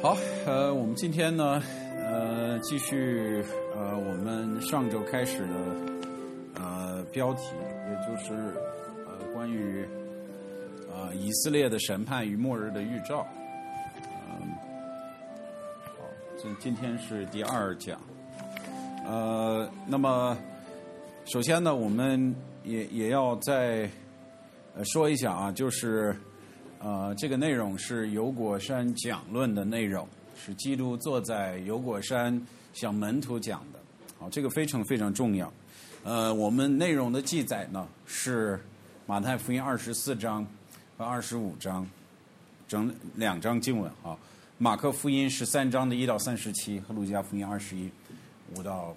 好，我们今天呢，继续我们上周开始的标题，也就是关于以色列的审判与末日的预兆。好，今天是第2讲。那么首先呢，我们也要再说一下啊，就是这个内容是油果山讲论的内容，是基督坐在油果山向门徒讲的。好，这个非常非常重要。我们内容的记载呢是马太福音24章和25章，整2章经文啊。马可福音13章的1到37和路加福音21:5到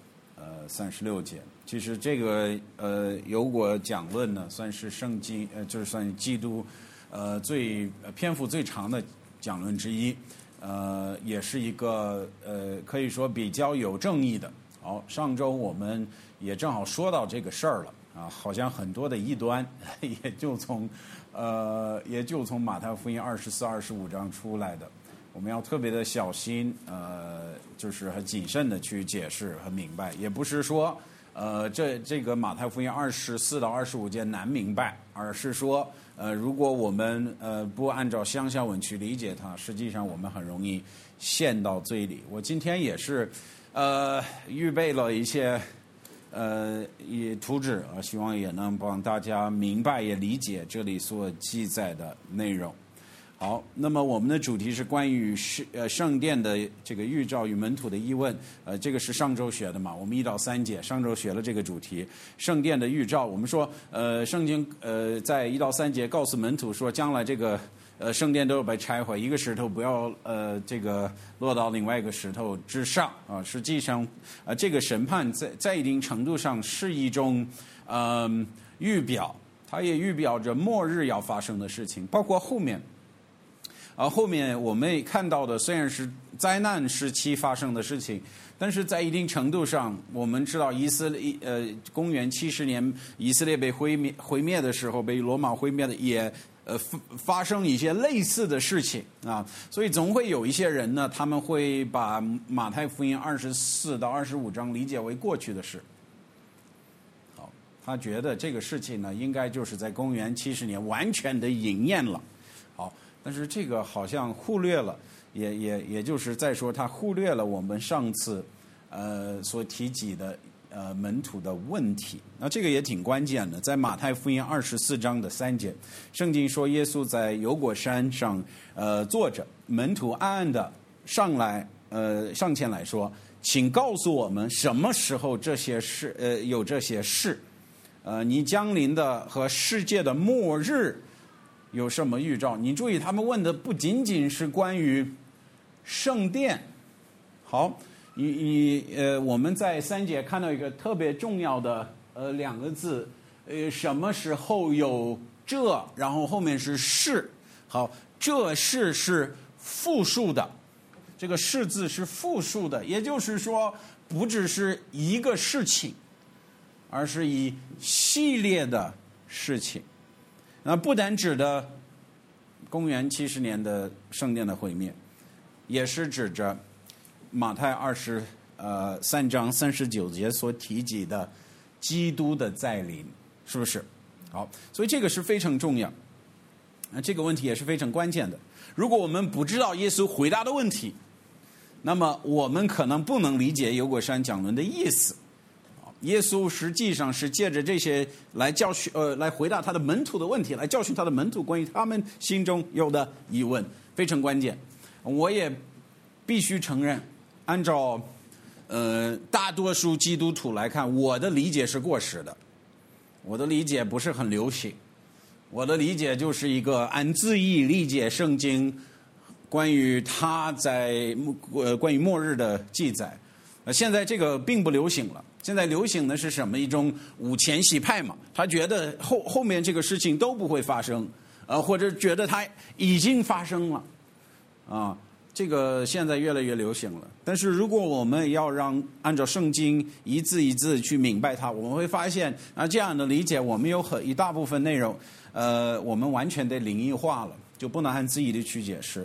36节。其实这个油果讲论呢，算是圣经就是算基督最篇幅最长的讲论之一，也是一个可以说比较有正义的。好，上周我们也正好说到这个事儿了啊，好像很多的异端也就从马太福音24、25章出来的。我们要特别的小心，就是很谨慎的去解释和明白，也不是说这个马太福音24到25节难明白，而是说如果我们不按照乡下文去理解它，实际上我们很容易陷到罪里。我今天也是预备了一些图纸啊，希望也能帮大家明白也理解这里所记载的内容。好，那么我们的主题是关于圣殿的这个预兆与门徒的疑问，这个是上周学的嘛，我们1到3节上周学了这个主题，圣殿的预兆。我们说圣经在1到3节告诉门徒说，将来这个圣殿都要被拆毁，一个石头不要这个落到另外一个石头之上啊。实际上这个审判在一定程度上是一种预表，它也预表着末日要发生的事情，包括后面我们看到的虽然是灾难时期发生的事情，但是在一定程度上，我们知道公元70年以色列被毁灭的时候，被罗马毁灭的也发生一些类似的事情啊，所以总会有一些人呢，他们会把马太福音24到25章理解为过去的事。好，他觉得这个事情呢，应该就是在公元70年完全的应验了。好。但是这个好像忽略了，也就是在说他忽略了我们上次所提及的门徒的问题。那这个也挺关键的，在马太福音24章的3节，圣经说耶稣在油果山上坐着，门徒暗暗的上前来说，请告诉我们什么时候这些事有这些事，你降临的和世界的末日有什么预兆？你注意，他们问的不仅仅是关于圣殿。好，我们在3节看到一个特别重要的2个字，什么时候有这，然后后面是是。好，这是复数的，这个是字是复数的，也就是说不只是一个事情，而是一系列的事情。那不单指的公元70年的圣殿的毁灭，也是指着马太23章39节所提及的基督的再临，是不是？好，所以这个是非常重要，这个问题也是非常关键的。如果我们不知道耶稣回答的问题，那么我们可能不能理解油果山讲论的意思。耶稣实际上是借着这些来教训来回答他的门徒的问题，来教训他的门徒关于他们心中有的疑问，非常关键。我也必须承认，按照大多数基督徒来看，我的理解是过时的，我的理解不是很流行，我的理解就是一个按字义理解圣经关于关于末日的记载。现在这个并不流行了，现在流行的是什么？一种五前习派嘛，他觉得后面这个事情都不会发生，或者觉得它已经发生了，啊，这个现在越来越流行了。但是如果我们要按照圣经一字一字去明白它，我们会发现这样的理解，我们有一大部分内容，我们完全得灵异化了，就不能按字义的去解释。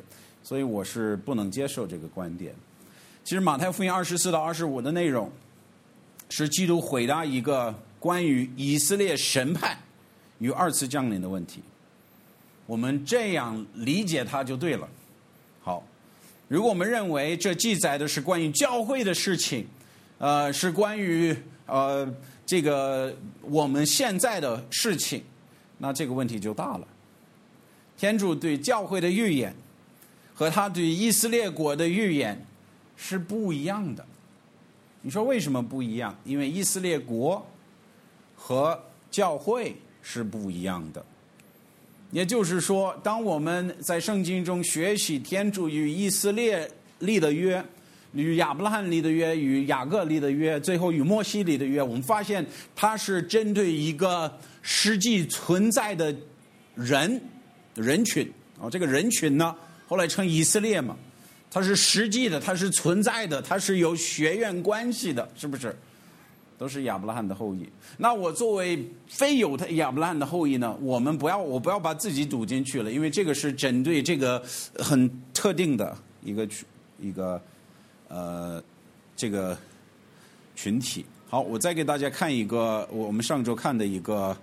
所以我是不能接受这个观点。其实马太福音24到25的内容是基督回答一个关于以色列审判与二次降临的问题，我们这样理解它就对了。好，如果我们认为这记载的是关于教会的事情，是关于这个我们现在的事情，那这个问题就大了。天主对教会的预言和他对以色列国的预言是不一样的。你说为什么不一样？因为以色列国和教会是不一样的。也就是说，当我们在圣经中学习天主与以色列立的约，与亚伯拉罕立的约，与雅各立的约，最后与摩西立的约，我们发现它是针对一个实际存在的人群。这个人群呢，后来称以色列嘛，它是实际的，它是存在的，它是有血缘关系的，是不是？都是亚伯拉罕的后裔。那我作为非有的亚伯拉罕的后裔呢，我不要把自己赌进去了，因为这个是针对这个很特定的一个这个群体。好，我再给大家看一个我们上周看的一个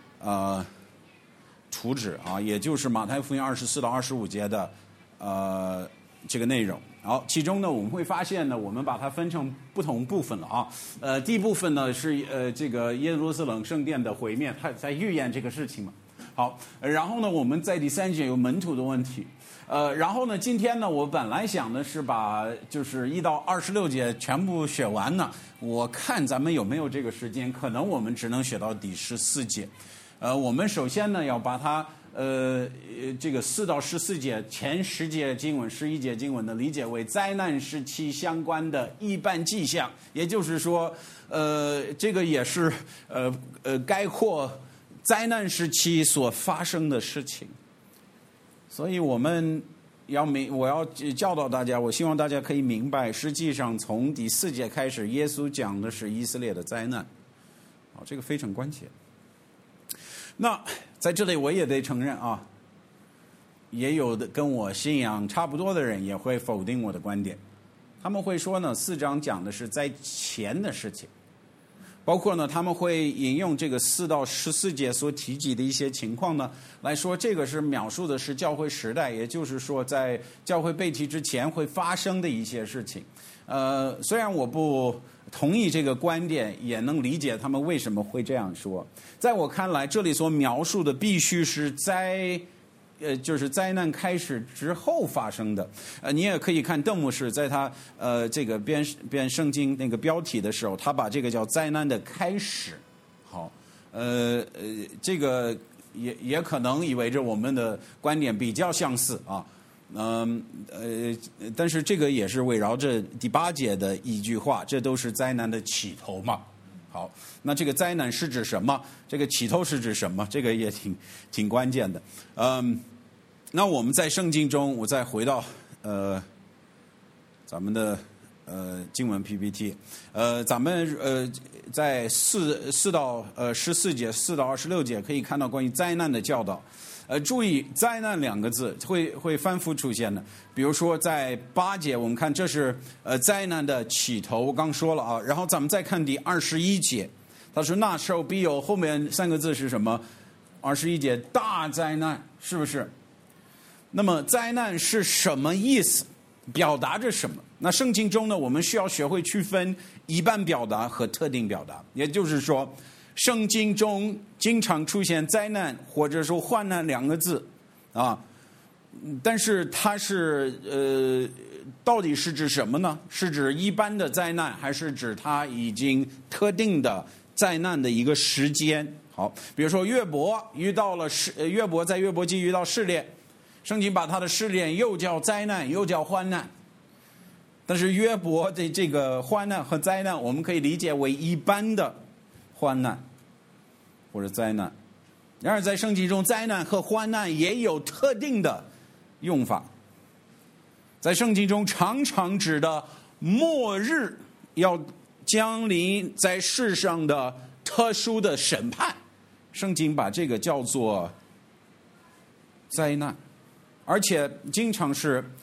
图纸啊，也就是马太福音24到25节的这个内容。好，其中呢我们会发现呢，我们把它分成不同部分了啊。第一部分呢是这个耶路撒冷圣殿的毁灭，它在预言这个事情嘛。好，然后呢我们在第3节有门徒的问题。然后呢今天呢我本来想的是把就是1到26节全部学完呢，我看咱们有没有这个时间，可能我们只能学到第14节。我们首先呢要把它这个4到14节前10节经文、11节经文的理解为灾难时期相关的一般迹象，也就是说，这个也是概括灾难时期所发生的事情。所以我要教导大家，我希望大家可以明白，实际上从第4节开始，耶稣讲的是以色列的灾难，这个非常关键。那在这里我也得承认啊，也有的跟我信仰差不多的人也会否定我的观点。他们会说呢，4章讲的是在前的事情，包括呢他们会引用这个4到14节所提及的一些情况呢，来说这个是描述的是教会时代，也就是说在教会被提之前会发生的一些事情。虽然我不同意这个观点，也能理解他们为什么会这样说。在我看来，这里所描述的必须是就是灾难开始之后发生的。你也可以看邓牧师在他这个编圣经那个标题的时候，他把这个叫灾难的开始。好，这个也可能意味着我们的观点比较相似啊。但是这个也是围绕着第8节的一句话，这都是灾难的起头嘛。好，那这个灾难是指什么？这个起头是指什么？这个也挺关键的。那我们在圣经中，我再回到咱们的经文 PPT， 咱们在4到14节、4到26节可以看到关于灾难的教导。注意灾难2个字会反复出现的。比如说在8节，我们看这是灾难的起头，我刚说了啊。然后咱们再看第21节，他说那时候必有，后面3个字是什么？21节大灾难，是不是？那么灾难是什么意思？表达着什么？那圣经中呢，我们需要学会区分一般表达和特定表达。也就是说，圣经中经常出现灾难或者说患难2个字啊，但是它是到底是指什么呢？是指一般的灾难，还是指它已经特定的灾难的一个时间？好，比如说约伯在约伯记遇到试炼，圣经把他的试炼又叫灾难，又叫患难。但是约伯的这个患难和灾难，我们可以理解为一般的患难或者灾难。然而在圣经中，灾难和患难也有特定的用法。在圣经中常常指的末日要降临在世上的特殊的审判，圣经把这个叫做灾难，而且经常是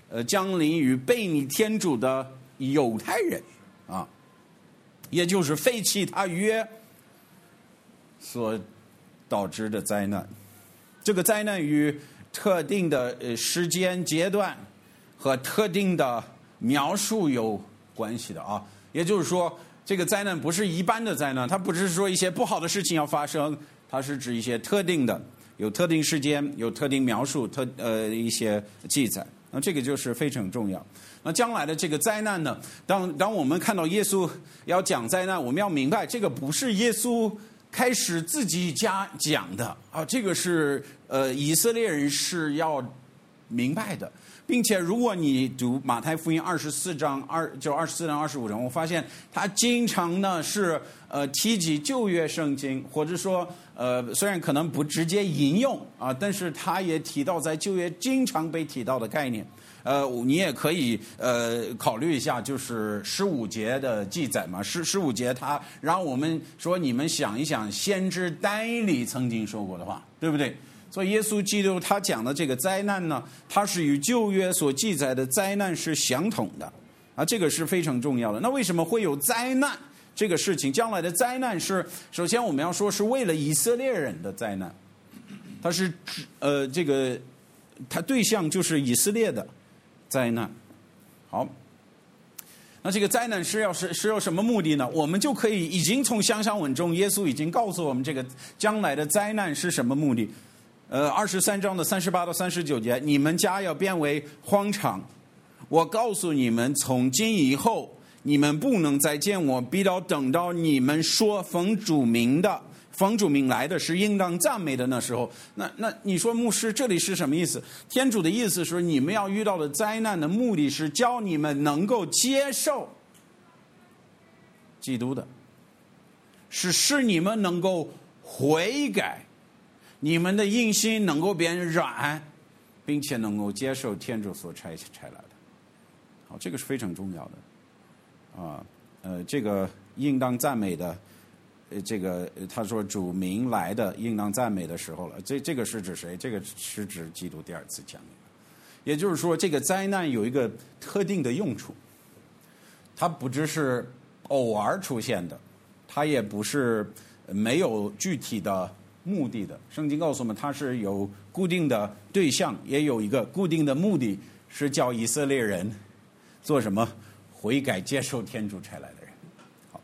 降临于背逆天主的犹太人啊，也就是废弃他约所导致的灾难。这个灾难与特定的时间阶段和特定的描述有关系的啊，也就是说，这个灾难不是一般的灾难，它不是说一些不好的事情要发生，它是指一些特定的，有特定时间，有特定描述，一些记载。那这个就是非常重要。那将来的这个灾难呢，当我们看到耶稣要讲灾难，我们要明白这个不是耶稣开始自己讲的啊，这个是以色列人是要明白的。并且如果你读马太福音24章24章25章，我发现他经常呢是提及旧约圣经，或者说虽然可能不直接引用啊，但是他也提到在旧约经常被提到的概念。你也可以考虑一下，就是15节的记载嘛。15节他让我们说，你们想一想，先知但以理曾经说过的话，对不对？所以耶稣基督他讲的这个灾难呢，它是与旧约所记载的灾难是相同的啊，这个是非常重要的。那为什么会有灾难这个事情？将来的灾难是，首先我们要说是为了以色列人的灾难，它是这个它对象就是以色列的灾难。好，那这个灾难是有什么目的呢？我们就可以已经从香香文中，耶稣已经告诉我们这个将来的灾难是什么目的。23章的38到39节，你们家要变为荒场，我告诉你们，从今以后，你们不能再见我，必要等到你们说奉主名来的是应当赞美的那时候。那你说牧师这里是什么意思？天主的意思是，你们要遇到的灾难的目的是教你们能够接受基督的，是使你们能够悔改，你们的硬心能够变软，并且能够接受天主所差来的。好，这个是非常重要的啊。这个应当赞美的，这个他说主名来的应当赞美的时候了。这个是指谁？这个是指基督第二次降临。也就是说，这个灾难有一个特定的用处，它不只是偶尔出现的，它也不是没有具体的目的的。圣经告诉我们，它是有固定的对象，也有一个固定的目的，是叫以色列人做什么？悔改，接受天主差来的人。好，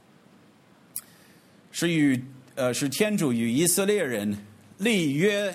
是天主与以色列人立约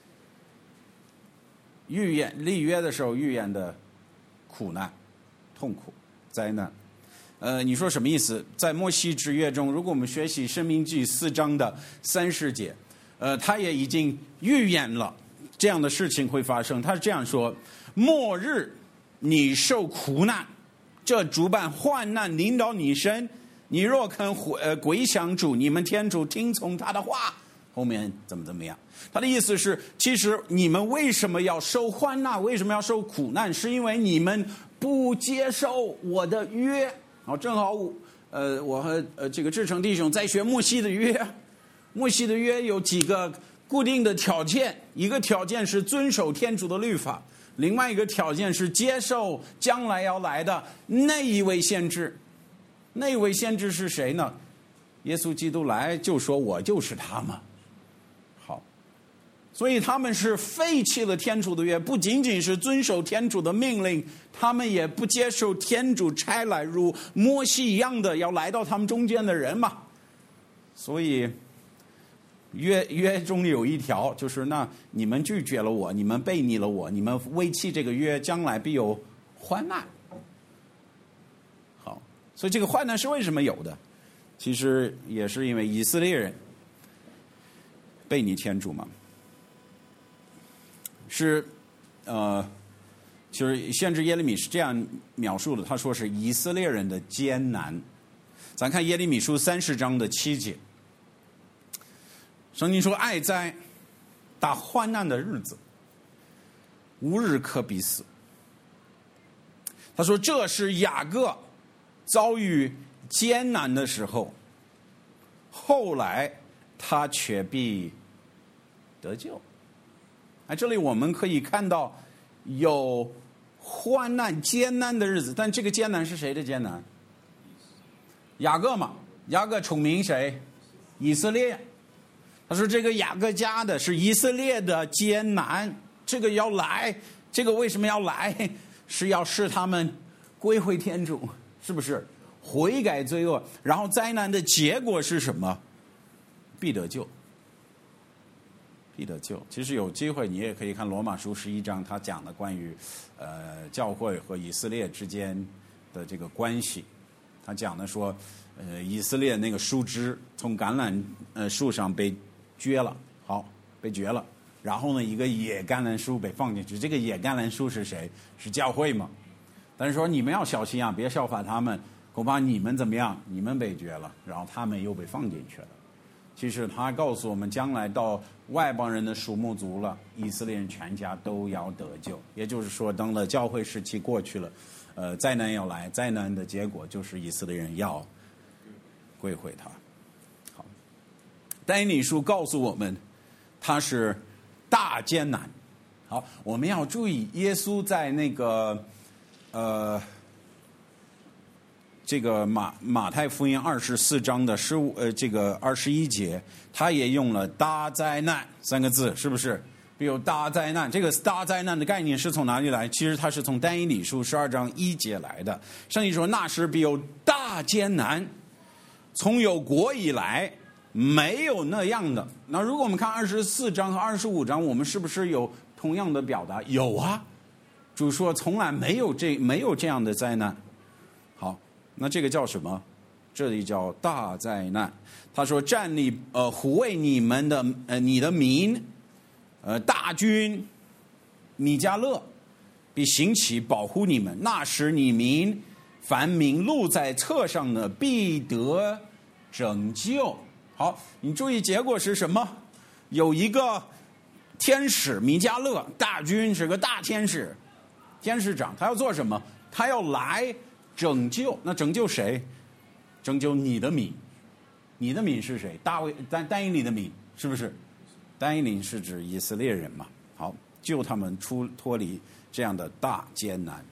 的时候预言的苦难、痛苦、灾难。你说什么意思？在摩西之约中，如果我们学习申命记4章的30节，他也已经预言了这样的事情会发生。他是这样说：末日你受苦难，这诸般患难临到你身，你若肯归向主，你们天主听从他的话，后面怎么样？他的意思是，其实你们为什么要受患难，为什么要受苦难，是因为你们不接受我的约。好，正好我和这个志成弟兄在学摩西的约。摩西的约有几个固定的条件，一个条件是遵守天主的律法，另外一个条件是接受将来要来的那一位先知。那一位先知是谁呢？耶稣基督来就说我就是他嘛。好，所以他们是废弃了天主的约，不仅仅是遵守天主的命令，他们也不接受天主差来如摩西一样的要来到他们中间的人嘛。所以约中有一条，就是那你们拒绝了我，你们背逆了我，你们违弃这个约，将来必有患难。好，所以这个患难是为什么有的？其实也是因为以色列人背逆天主嘛。是就是先知耶利米是这样描述的，他说是以色列人的艰难。咱看耶利米书30章的7节，圣经说：爱哉，大患难的日子，无日可必死。他说这是雅各遭遇艰难的时候，后来他却必得救。这里我们可以看到有患难艰难的日子。但这个艰难是谁的艰难？雅各嘛，雅各崇明谁？以色列。他说这个雅各家的是以色列的艰难，这个要来，这个为什么要来？是要使他们归回天主，是不是？悔改罪恶，然后灾难的结果是什么？必得救。必得救。其实有机会你也可以看罗马书11章，他讲的关于教会和以色列之间的这个关系。他讲的说以色列那个树枝从橄榄树上被撅了，好，被撅了，然后呢一个野橄榄树被放进去，这个野橄榄树是谁？是教会嘛。但是说你们要小心啊，别效法他们，恐怕你们怎么样？你们被撅了，然后他们又被放进去了。其实他告诉我们，将来到外邦人的数目足了，以色列人全家都要得救。也就是说，等了教会时期过去了，灾难要来，灾难的结果就是以色列人要归回他。好，但以理书告诉我们，他是大艰难。好，我们要注意，耶稣在那个这个马太福音24章的这个21节，他也用了大灾难3个字，是不是？比如大灾难，这个大灾难的概念是从哪里来？其实它是从但以理书12章1节来的。圣经说那时必有大艰难，从有国以来没有那样的。那如果我们看24章和25章，我们是不是有同样的表达？有啊，主说从来没有这样的灾难。好，那这个叫什么？这里叫大灾难。他说站立护卫你的民大军米迦勒必兴起保护你们，那时你民凡名录在册上的必得拯救。好，你注意结果是什么？有一个天使米迦勒，大军是个大天使，天使长，他要做什么？他要来拯救。那拯救谁？拯救你的民。你的民是谁？但以理的民，是不是？但以理是指以色列人嘛。好，救他们脱离这样的大艰难。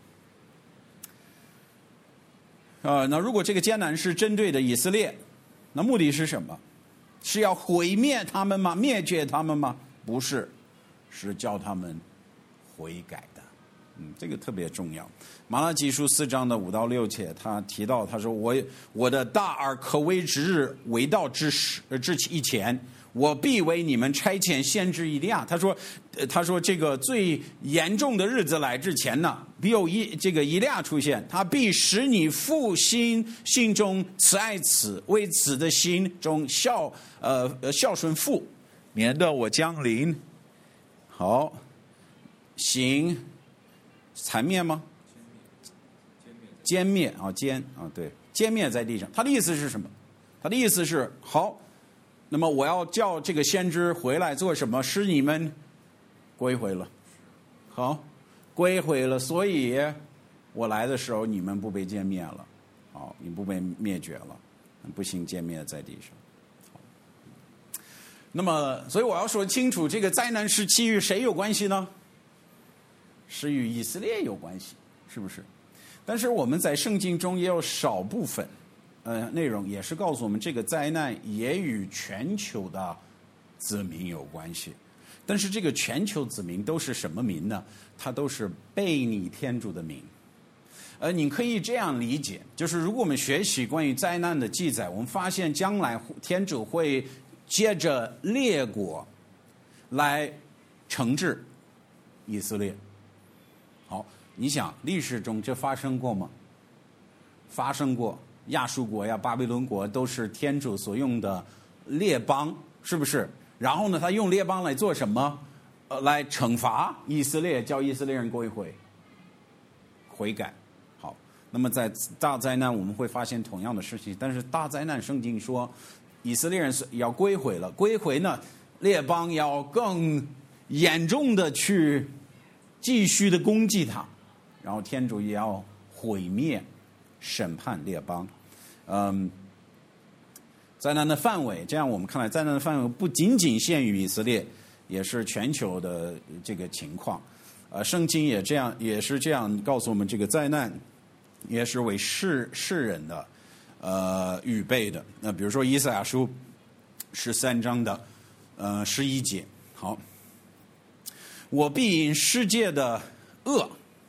那如果这个艰难是针对的以色列，那目的是什么？是要毁灭他们吗？灭绝他们吗？不是，是叫他们悔改的。这个特别重要。马拉基书4章的5到6节，他提到，他说我的大而可畏之日未到之以前，我必为你们差遣先知以利亚。他说这个最严重的日子来之前呢，必有这个以利亚出现，他必使你父心中慈爱子，为子的心中孝顺父，免得我降临。好，行残灭吗？歼灭啊，对，歼灭在地上。他的意思是什么？他的意思是好。那么我要叫这个先知回来做什么？使你们归回了。好，归回了，所以我来的时候你们不被歼灭了，好，你不被灭绝了，不行歼灭在地上。那么，所以我要说清楚，这个灾难时期与谁有关系呢？是与以色列有关系，是不是？但是我们在圣经中也有少部分内容也是告诉我们，这个灾难也与全球的子民有关系。但是这个全球子民都是什么民呢？它都是悖逆天主的民。你可以这样理解，就是如果我们学习关于灾难的记载，我们发现将来天主会借着列国来惩治以色列。好，你想历史中这发生过吗？发生过。亚述国呀、巴比伦国都是天主所用的列邦，是不是？然后呢，他用列邦来做什么？来惩罚以色列，叫以色列人归回、悔改。好，那么在大灾难我们会发现同样的事情，但是大灾难圣经说以色列人要归回了，归回呢，列邦要更严重的去继续的攻击他，然后天主也要毁灭、审判列邦。灾难的范围，这样我们看来，灾难的范围不仅仅限于以色列，也是全球的这个情况。 圣经也是这样告诉我们，这个灾难也是为世人的预备的。那比如说以赛亚书13章的11节，好，我必因世界的恶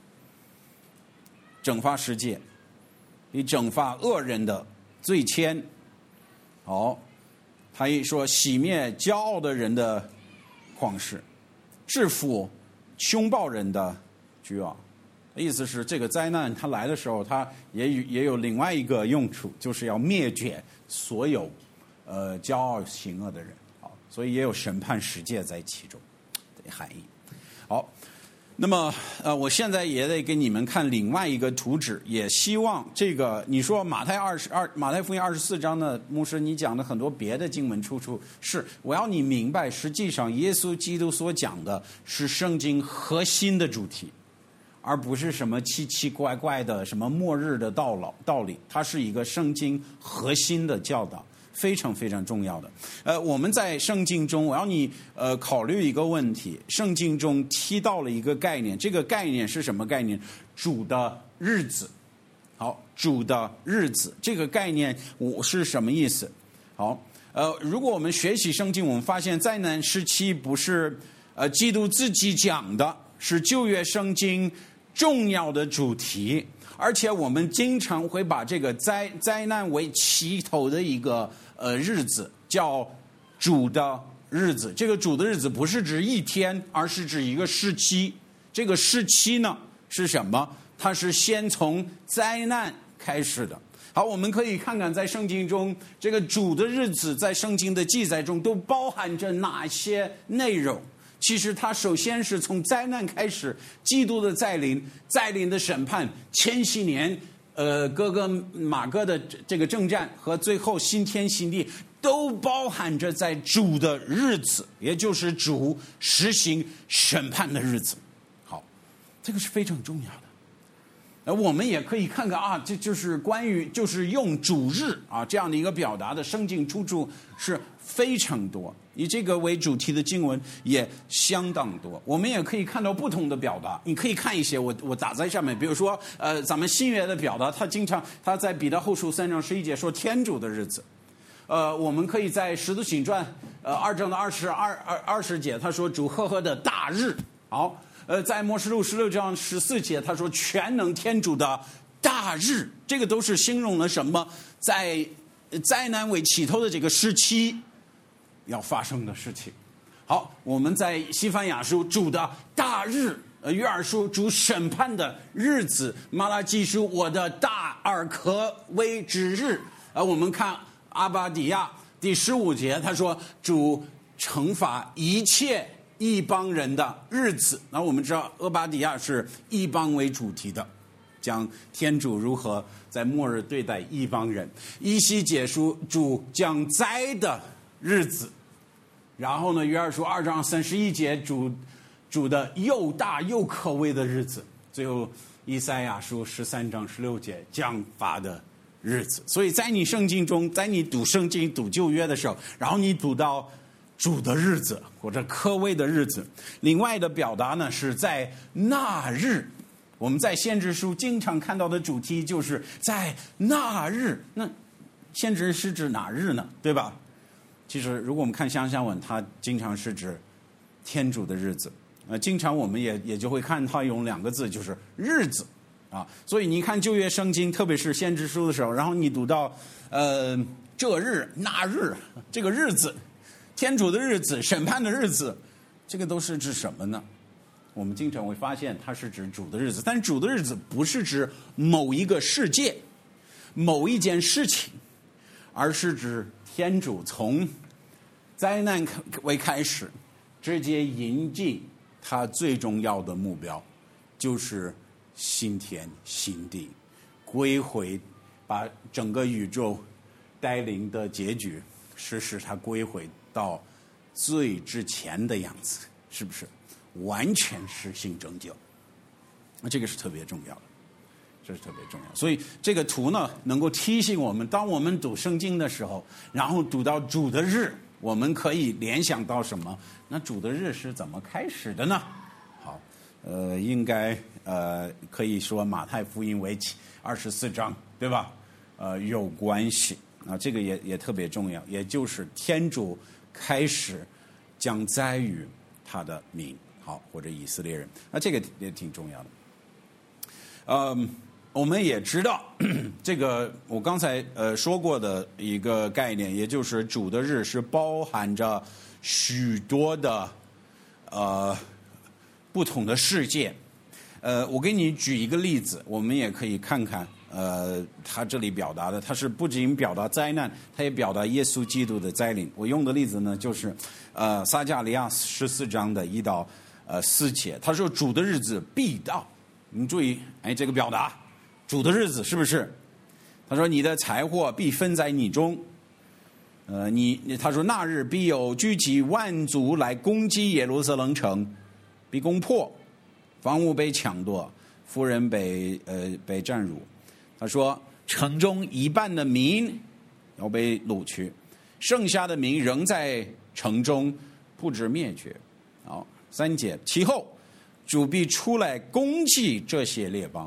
整发世界，以整发恶人的罪愆。好，他一说熄灭骄傲的人的旷世，制服凶暴人的倨傲。意思是这个灾难它来的时候，它也有另外一个用处，就是要灭绝所有骄傲行恶的人。好，所以也有审判世界在其中的含义。好，那么我现在也得给你们看另外一个图纸，也希望这个你说马太福音24章的牧师，你讲的很多别的经文出处，是我要你明白，实际上耶稣基督所讲的是圣经核心的主题，而不是什么奇奇怪怪的什么末日的道理，它是一个圣经核心的教导，非常非常重要的。我们在圣经中，我要你考虑一个问题，圣经中提到了一个概念，这个概念是什么概念？主的日子。好，主的日子这个概念是什么意思？好，如果我们学习圣经，我们发现灾难时期不是基督自己讲的，是旧约圣经重要的主题，而且我们经常会把这个灾难为起头的一个日子叫主的日子。这个主的日子不是指一天，而是指一个时期。这个时期呢是什么？它是先从灾难开始的。好，我们可以看看在圣经中这个主的日子在圣经的记载中都包含着哪些内容。其实它首先是从灾难开始，基督的再临的审判，1000禧年哥哥马哥的这个征战，和最后新天新地，都包含着在主的日子，也就是主实行审判的日子。好，这个是非常重要的。我们也可以看看啊，这就是关于就是用主日啊这样的一个表达的圣经出处是非常多，以这个为主题的经文也相当多。我们也可以看到不同的表达，你可以看一些我打在上面，比如说咱们新约的表达，他在彼得后书3章11节说天主的日子。我们可以在使徒行传2章的20节，他说主赫赫的大日。好。在默示录16章14节，他说全能天主的大日，这个都是形容了什么？在灾难为起头的这个时期要发生的事情。好，我们在西番雅书主的大日，约珥书主审判的日子，马拉基书我的大而可畏之日。我们看阿巴底亚第15节，他说主惩罚一切异邦人的日子。那我们知道俄巴底亚是异邦为主题的，讲天主如何在末日对待异邦人。以西结书主降灾的日子。然后呢，约珥书2章31节主的又大又可畏的日子。最后以赛亚书13章16节降罚的日子。所以在你圣经中，在你读圣经读旧约的时候，然后你读到主的日子或者可畏的日子。另外的表达呢，是在那日。我们在先知书经常看到的主题就是在那日。那先知是指哪日呢？对吧？其实如果我们看乡下文，它经常是指天主的日子。经常我们也就会看它用2个字，就是日子啊。所以你看旧约圣经，特别是先知书的时候，然后你读到这日那日，这个日子，天主的日子，审判的日子，这个都是指什么呢？我们经常会发现它是指主的日子，但主的日子不是指某一个世界、某一件事情，而是指天主从灾难为开始，直接引进他最重要的目标，就是新天新地，归回，把整个宇宙带领的结局是使它归回到最之前的样子，是不是完全实行拯救？那这个是特别重要的，这是特别重要。所以这个图呢，能够提醒我们，当我们读圣经的时候，然后读到主的日，我们可以联想到什么？那主的日是怎么开始的呢？好， 应该可以说马太福音为24章，对吧？有关系啊，这个也特别重要，也就是天主开始将栽于他的民，好，或者以色列人，那这个也挺重要的。我们也知道这个我刚才说过的一个概念，也就是主的日是包含着许多的不同的事件。我给你举一个例子，我们也可以看看他这里表达的，他是不仅表达灾难，他也表达耶稣基督的灾临。我用的例子呢，就是撒迦利亚14章的1到4节，他说主的日子必到。你注意，这个表达，主的日子是不是？他说你的财货必分在你中，他说那日必有聚集万族来攻击耶路撒冷城，必攻破，房屋被抢夺，夫人被占辱。他说城中一半的民要被掳去，剩下的民仍在城中，不致灭绝。好，3节，其后主必出来攻击这些列邦。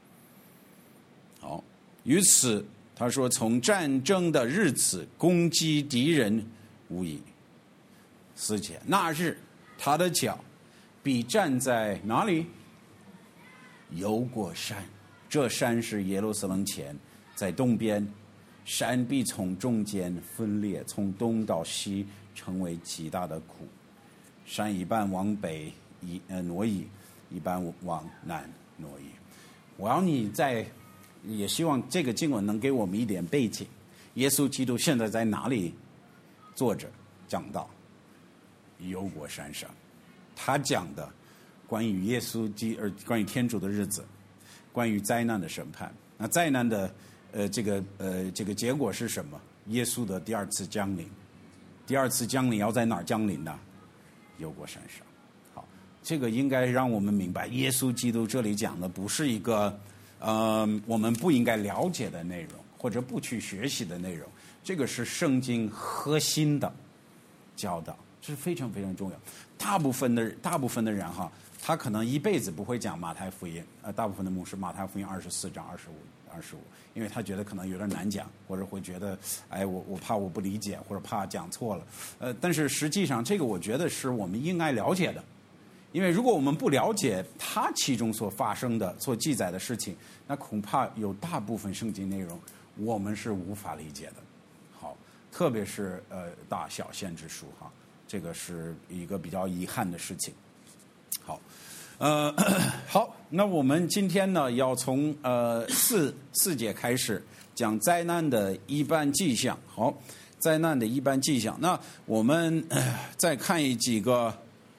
好，于此他说从战争的日子攻击敌人无益。4节，那日他的脚必站在哪里？油过山，这山是耶路撒冷前，在东边，山必从中间分裂，从东到西成为极大的谷。山一半往北挪移，一半往南挪移。我要你也希望这个经文能给我们一点背景。耶稣基督现在在哪里坐着讲道？油过山上。他讲的关于关于天主的日子，关于灾难的审判。那灾难的这个结果是什么？耶稣的第二次降临。第二次降临要在哪儿降临呢？油过山上。好，这个应该让我们明白，耶稣基督这里讲的不是一个我们不应该了解的内容，或者不去学习的内容。这个是圣经核心的教导，这是非常非常重要。大部分的人哈，他可能一辈子不会讲马太福音，大部分的牧师马太福音24章25，因为他觉得可能有点难讲，或者会觉得我怕我不理解，或者怕讲错了。但是实际上这个我觉得是我们应该了解的，因为如果我们不了解它其中所发生的、所记载的事情，那恐怕有大部分圣经内容我们是无法理解的。好，特别是大小先知书哈，这个是一个比较遗憾的事情。好，好，那我们今天呢要从四节开始讲灾难的一般迹象。好，灾难的一般迹象。那我们再看几个。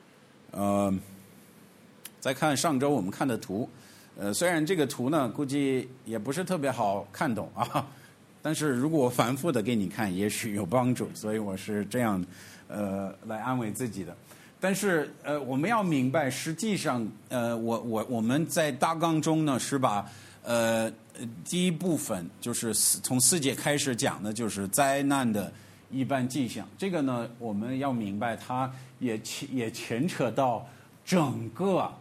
再看上周我们看的图，虽然这个图呢估计也不是特别好看懂啊，但是如果我反复的给你看，也许有帮助，所以我是这样来安慰自己的。但是我们要明白，实际上我们在大纲中呢是把第一部分就是从4节开始讲的，就是灾难的一般迹象。这个呢我们要明白，它也牵扯到整个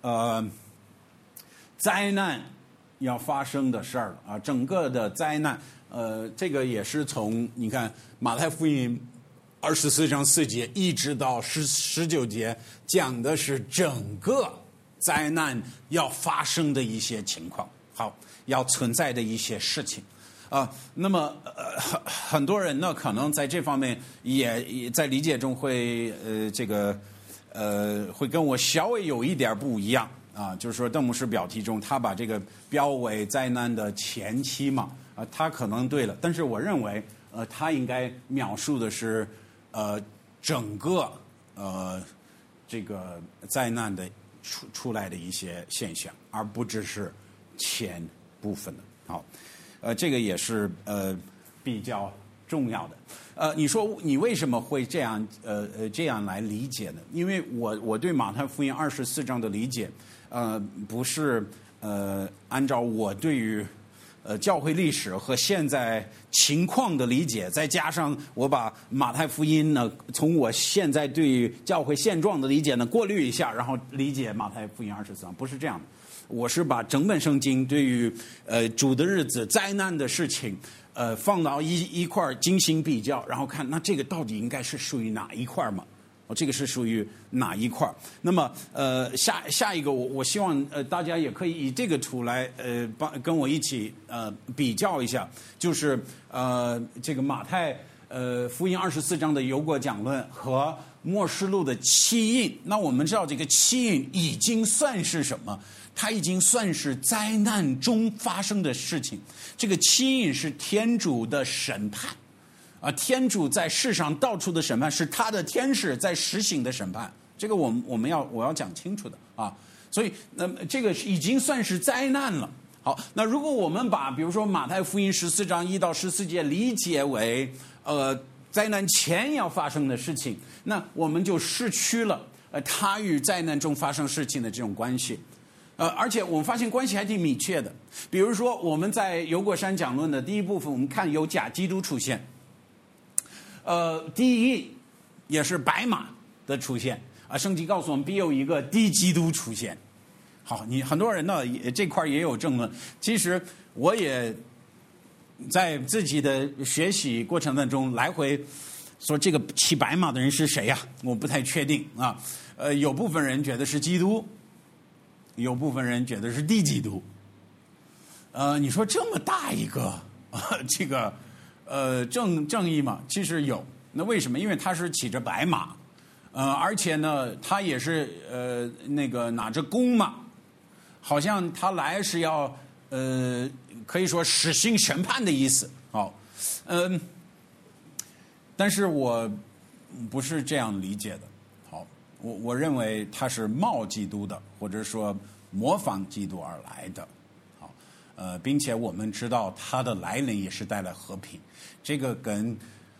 灾难要发生的事儿啊，整个的灾难这个也是从你看马太福音24章4节一直到19节，讲的是整个灾难要发生的一些情况，好，要存在的一些事情那么很多人呢可能在这方面也在理解中会会跟我稍微有一点不一样啊，就是说邓牧师表题中他把这个标为灾难的前期嘛他可能对了，但是我认为他应该描述的是整个这个灾难的出来的一些现象，而不只是前部分的。好，这个也是比较重要的。你说你为什么会这样来理解呢？因为我对马太福音24章的理解不是按照我对于教会历史和现在情况的理解，再加上我把马太福音呢从我现在对于教会现状的理解呢过滤一下，然后理解马太福音24章，不是这样的。我是把整本圣经对于主的日子灾难的事情放到一块进行比较，然后看那这个到底应该是属于哪一块嘛？这个是属于哪一块？那么下一个我希望大家也可以以这个图来跟我一起比较一下，就是这个马太福音24章的有果讲论和默示录的七印。那我们知道这个七印已经算是什么？它已经算是灾难中发生的事情。这个七印是天主的审判。天主在世上到处的审判，是他的天使在实行的审判，这个我要讲清楚的啊。所以这个已经算是灾难了。好，那如果我们把比如说马太福音14章1到14节理解为灾难前要发生的事情，那我们就失去了它与灾难中发生事情的这种关系。而且我们发现关系还挺密切的。比如说我们在游果山讲论的第一部分，我们看有假基督出现。第一也是白马的出现啊，圣经告诉我们必有一个低基督出现。好，你很多人呢这块也有争论。其实我也在自己的学习过程当中来回说这个骑白马的人是谁呀？我不太确定啊。有部分人觉得是基督，有部分人觉得是低基督。你说这么大一个这个。正义嘛，其实有。那为什么？因为他是骑着白马，而且呢，他也是那个拿着弓马，好像他来是要可以说实行审判的意思。好，但是我不是这样理解的。好，我认为他是冒基督的，或者说模仿基督而来的。并且我们知道它的来临也是带来和平，这个跟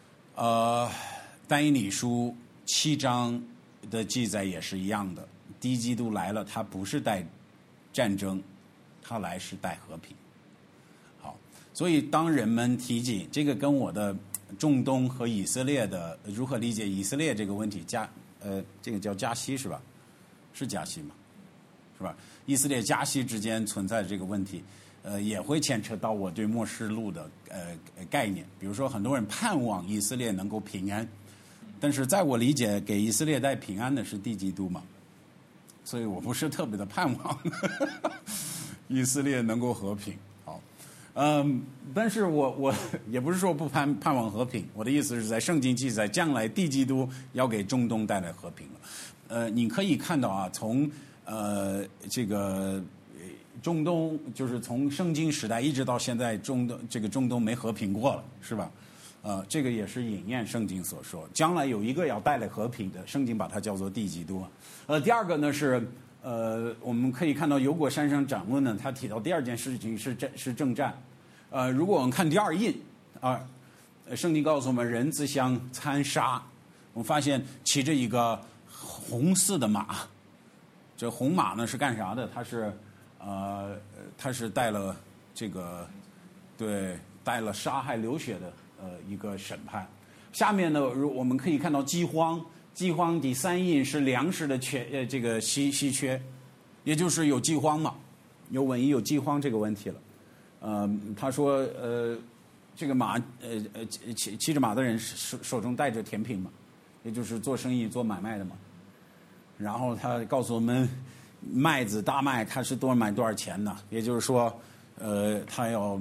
但以理书7章的记载也是一样的。低基督来了，他不是带战争，他来是带和平。好，所以当人们提及这个跟我的中东和以色列的如何理解以色列这个问题，这个叫加西是吧？是加西吗？是吧？以色列加西之间存在的这个问题。也会牵扯到我对默示录的概念。比如说很多人盼望以色列能够平安，但是在我理解给以色列带平安的是低基督嘛，所以我不是特别的盼望以色列能够和平。好，但是我也不是说不盼望和平，我的意思是在圣经记载将来低基督要给中东带来和平了。你可以看到啊，从这个中东就是从圣经时代一直到现在，中东没和平过了，是吧？这个也是引验圣经所说，将来有一个要带来和平的，圣经把它叫做低基督。第二个呢是我们可以看到游果山上讲论呢，他提到第二件事情是征战。如果我们看第二印啊，圣经告诉我们人自相残杀，我们发现骑着一个红色的马，这红马呢是干啥的？他是带了这个带了杀害流血的一个审判。下面呢，我们可以看到饥荒第3印是粮食的这个稀缺，也就是有饥荒嘛，有瘟疫有饥荒这个问题了。他说这个马骑着马的人手中带着甜品嘛，也就是做生意做买卖的嘛。然后他告诉我们。麦子大麦它是买多少钱呢？也就是说，他要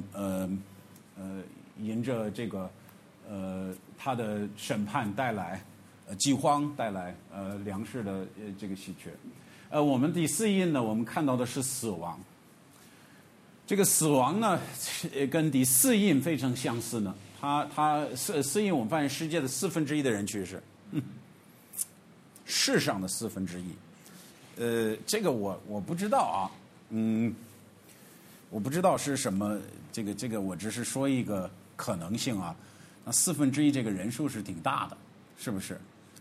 迎着这个他的审判带来饥荒，带来粮食的这个稀缺。我们第4印呢，我们看到的是死亡。这个死亡呢，跟第4印非常相似呢。它4印我们发现世界的1/4的人去世，世上的1/4。这个我不知道啊，我不知道是什么，这个我只是说一个可能性啊。那1/4这个人数是挺大的，是不是？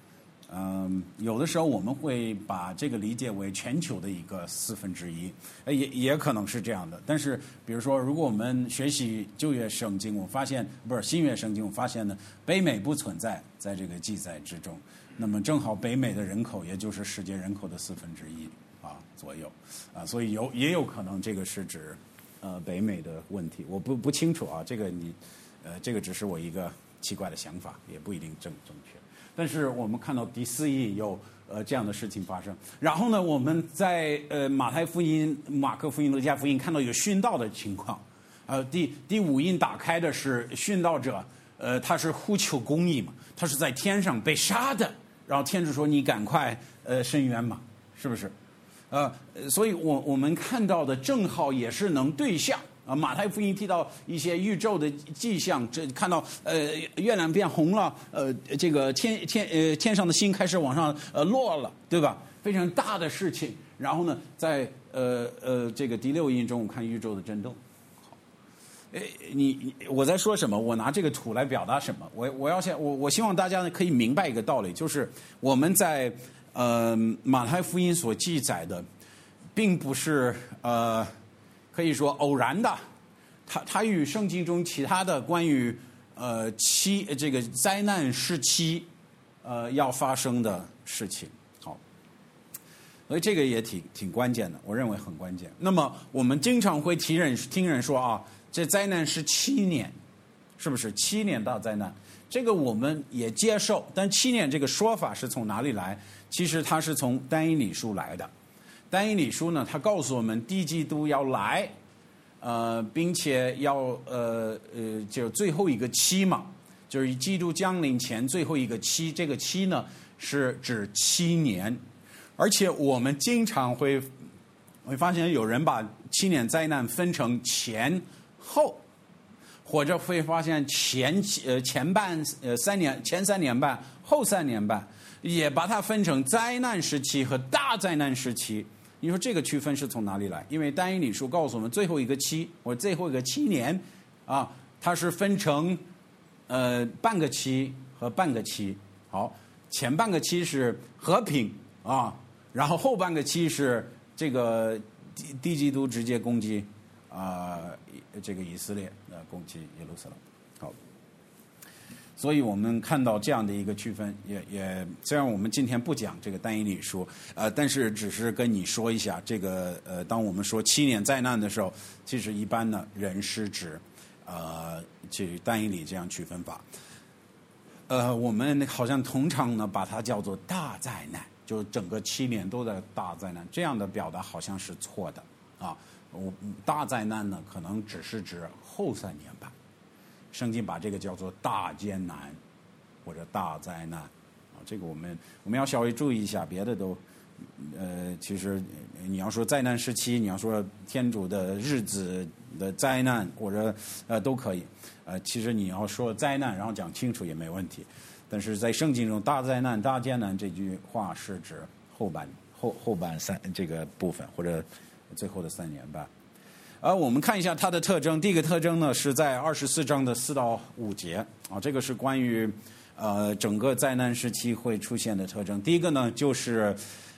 有的时候我们会把这个理解为全球的一个1/4，也可能是这样的。但是，比如说，如果我们学习旧约圣经，我发现不是新约圣经，我发现呢，北美不存在在这个记载之中。那么正好北美的人口也就是世界人口的1/4左右所以也有可能这个是指北美的问题，我不清楚啊。这个这个只是我一个奇怪的想法，也不一定正确。但是我们看到第4义有这样的事情发生。然后呢，我们在马太福音、马可福音、路加福音看到有殉道的情况。第5印打开的是殉道者，他是呼求公义嘛，他是在天上被杀的，然后天主说你赶快伸冤嘛，是不是？所以我们看到的正好也是能对象。马太福音提到一些宇宙的迹象，这看到月亮变红了，这个天上的星开始往上落了，对吧？非常大的事情。然后呢，在这个第6印中，我看宇宙的震动。好，我在说什么？我拿这个图来表达什么？我希望大家呢可以明白一个道理，就是我们在马太福音所记载的，并不是可以说偶然的，它与圣经中其他的关于这个灾难时期要发生的事情。好，所以这个也挺关键的，我认为很关键。那么我们经常会听人说啊，这灾难是7年，是不是7年大灾难？这个我们也接受，但7年这个说法是从哪里来？其实它是从但以理书来的。但以理书呢，它告诉我们敌基督要来，并且要就最后一个期嘛，就是基督降临前最后一个期。这个期呢是指7年，而且我们经常会发现有人把7年灾难分成前后，或者会发现前半3年，前3年半，后3年半，也把它分成灾难时期和大灾难时期。你说这个区分是从哪里来？因为但以理书告诉我们，最后一个期或最后一个7年啊，它是分成半个期和半个期。好，前半个期是和平啊，然后后半个期是这个敌基督直接攻击这个以色列，攻击耶路撒冷。好。所以我们看到这样的一个区分，也虽然我们今天不讲这个但以理书，但是只是跟你说一下，这个当我们说7年灾难的时候，其实一般呢人是指这但以理这样区分法。我们好像通常呢把它叫做大灾难，就整个7年都在大灾难，这样的表达好像是错的啊。大灾难呢可能只是指后3年半。圣经把这个叫做大艰难或者大灾难这个我们要稍微注意一下，别的都其实你要说灾难时期，你要说天主的日子的灾难或者都可以其实你要说灾难然后讲清楚也没问题。但是在圣经中大灾难大艰难这句话是指后半这个部分，或者最后的3年半。我们看一下它的特征。第一个特征呢是在24章的4到5节这个是关于整个灾难时期会出现的特征。第一个呢就是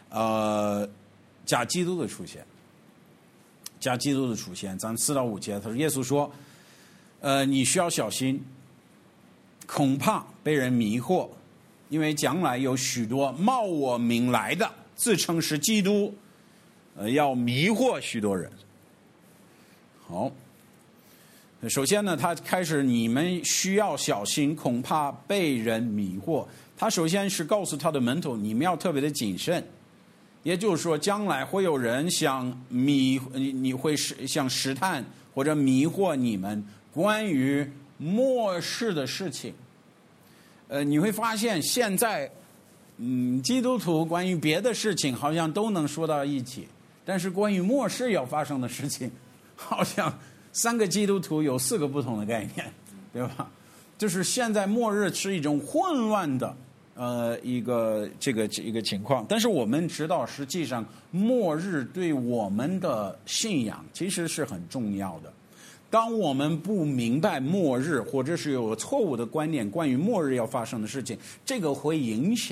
假基督的出现。假基督的出现，咱们4到5节，他说耶稣说你需要小心，恐怕被人迷惑，因为将来有许多冒我名来的，自称是基督，要迷惑许多人。好，首先呢，他开始你们需要小心，恐怕被人迷惑。他首先是告诉他的门徒，你们要特别的谨慎。也就是说，将来会有人你会想试探或者迷惑你们关于末世的事情。你会发现现在基督徒关于别的事情好像都能说到一起，但是关于末世要发生的事情，好像3个基督徒有4个不同的概念，对吧？就是现在末日是一种混乱的一个情况。但是我们知道，实际上末日对我们的信仰其实是很重要的。当我们不明白末日，或者是有错误的观念关于末日要发生的事情，这个会影响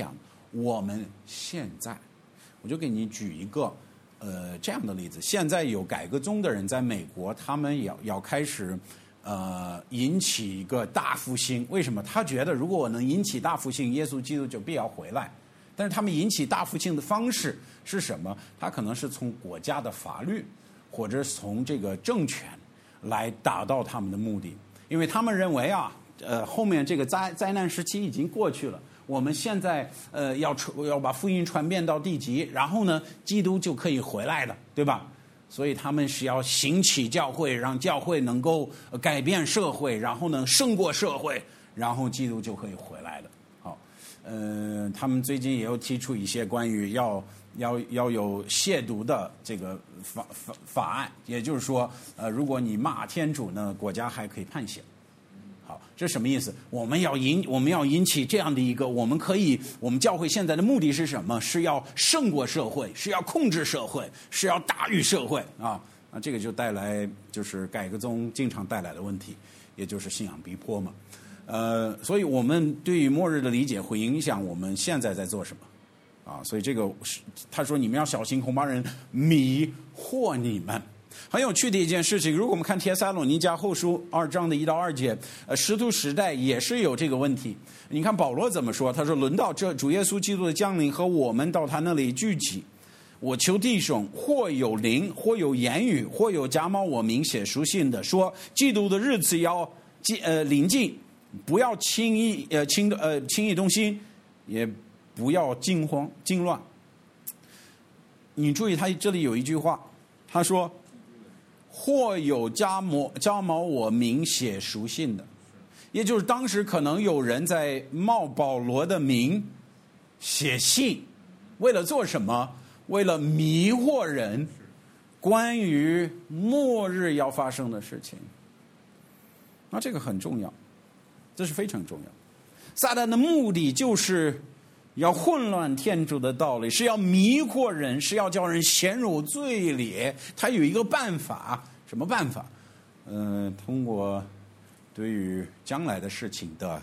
我们现在，我就给你举一个这样的例子。现在有改革宗的人在美国，他们要开始引起一个大复兴。为什么？他觉得如果我能引起大复兴，耶稣基督就必要回来。但是他们引起大复兴的方式是什么？他可能是从国家的法律，或者从这个政权来达到他们的目的。因为他们认为啊，后面这个灾难时期已经过去了，我们现在要把福音传遍到地极，然后呢，基督就可以回来了，对吧？所以他们是要兴起教会，让教会能够改变社会，然后呢胜过社会，然后基督就可以回来了。好，他们最近也有提出一些关于要有亵渎的这个法案，也就是说，如果你骂天主呢，国家还可以判刑。好，这什么意思？我们要引起这样的一个，我们教会现在的目的是什么？是要胜过社会，是要控制社会，是要大于社会啊！这个就带来就是改革宗经常带来的问题，也就是信仰逼迫嘛。所以我们对于末日的理解会影响我们现在在做什么。所以这个他说你们要小心，恐怕人迷惑你们。很有趣的一件事情，如果我们看帖撒罗尼迦后书2章的1到2节，使徒时代也是有这个问题。你看保罗怎么说？他说：“轮到这主耶稣基督的降临和我们到他那里聚集，我求弟兄，或有灵，或有言语，或有假冒我名写书信的，说基督的日子要临近，不要轻易动心，也不要惊慌惊乱。”你注意，他这里有一句话，他说：“或有假冒我名写书信的”，也就是当时可能有人在冒保罗的名写信，为了做什么？为了迷惑人，关于末日要发生的事情。那这个很重要，这是非常重要。撒旦的目的就是要混乱天主的道理，是要迷惑人，是要叫人陷入罪里。他有一个办法，什么办法？通过对于将来的事情的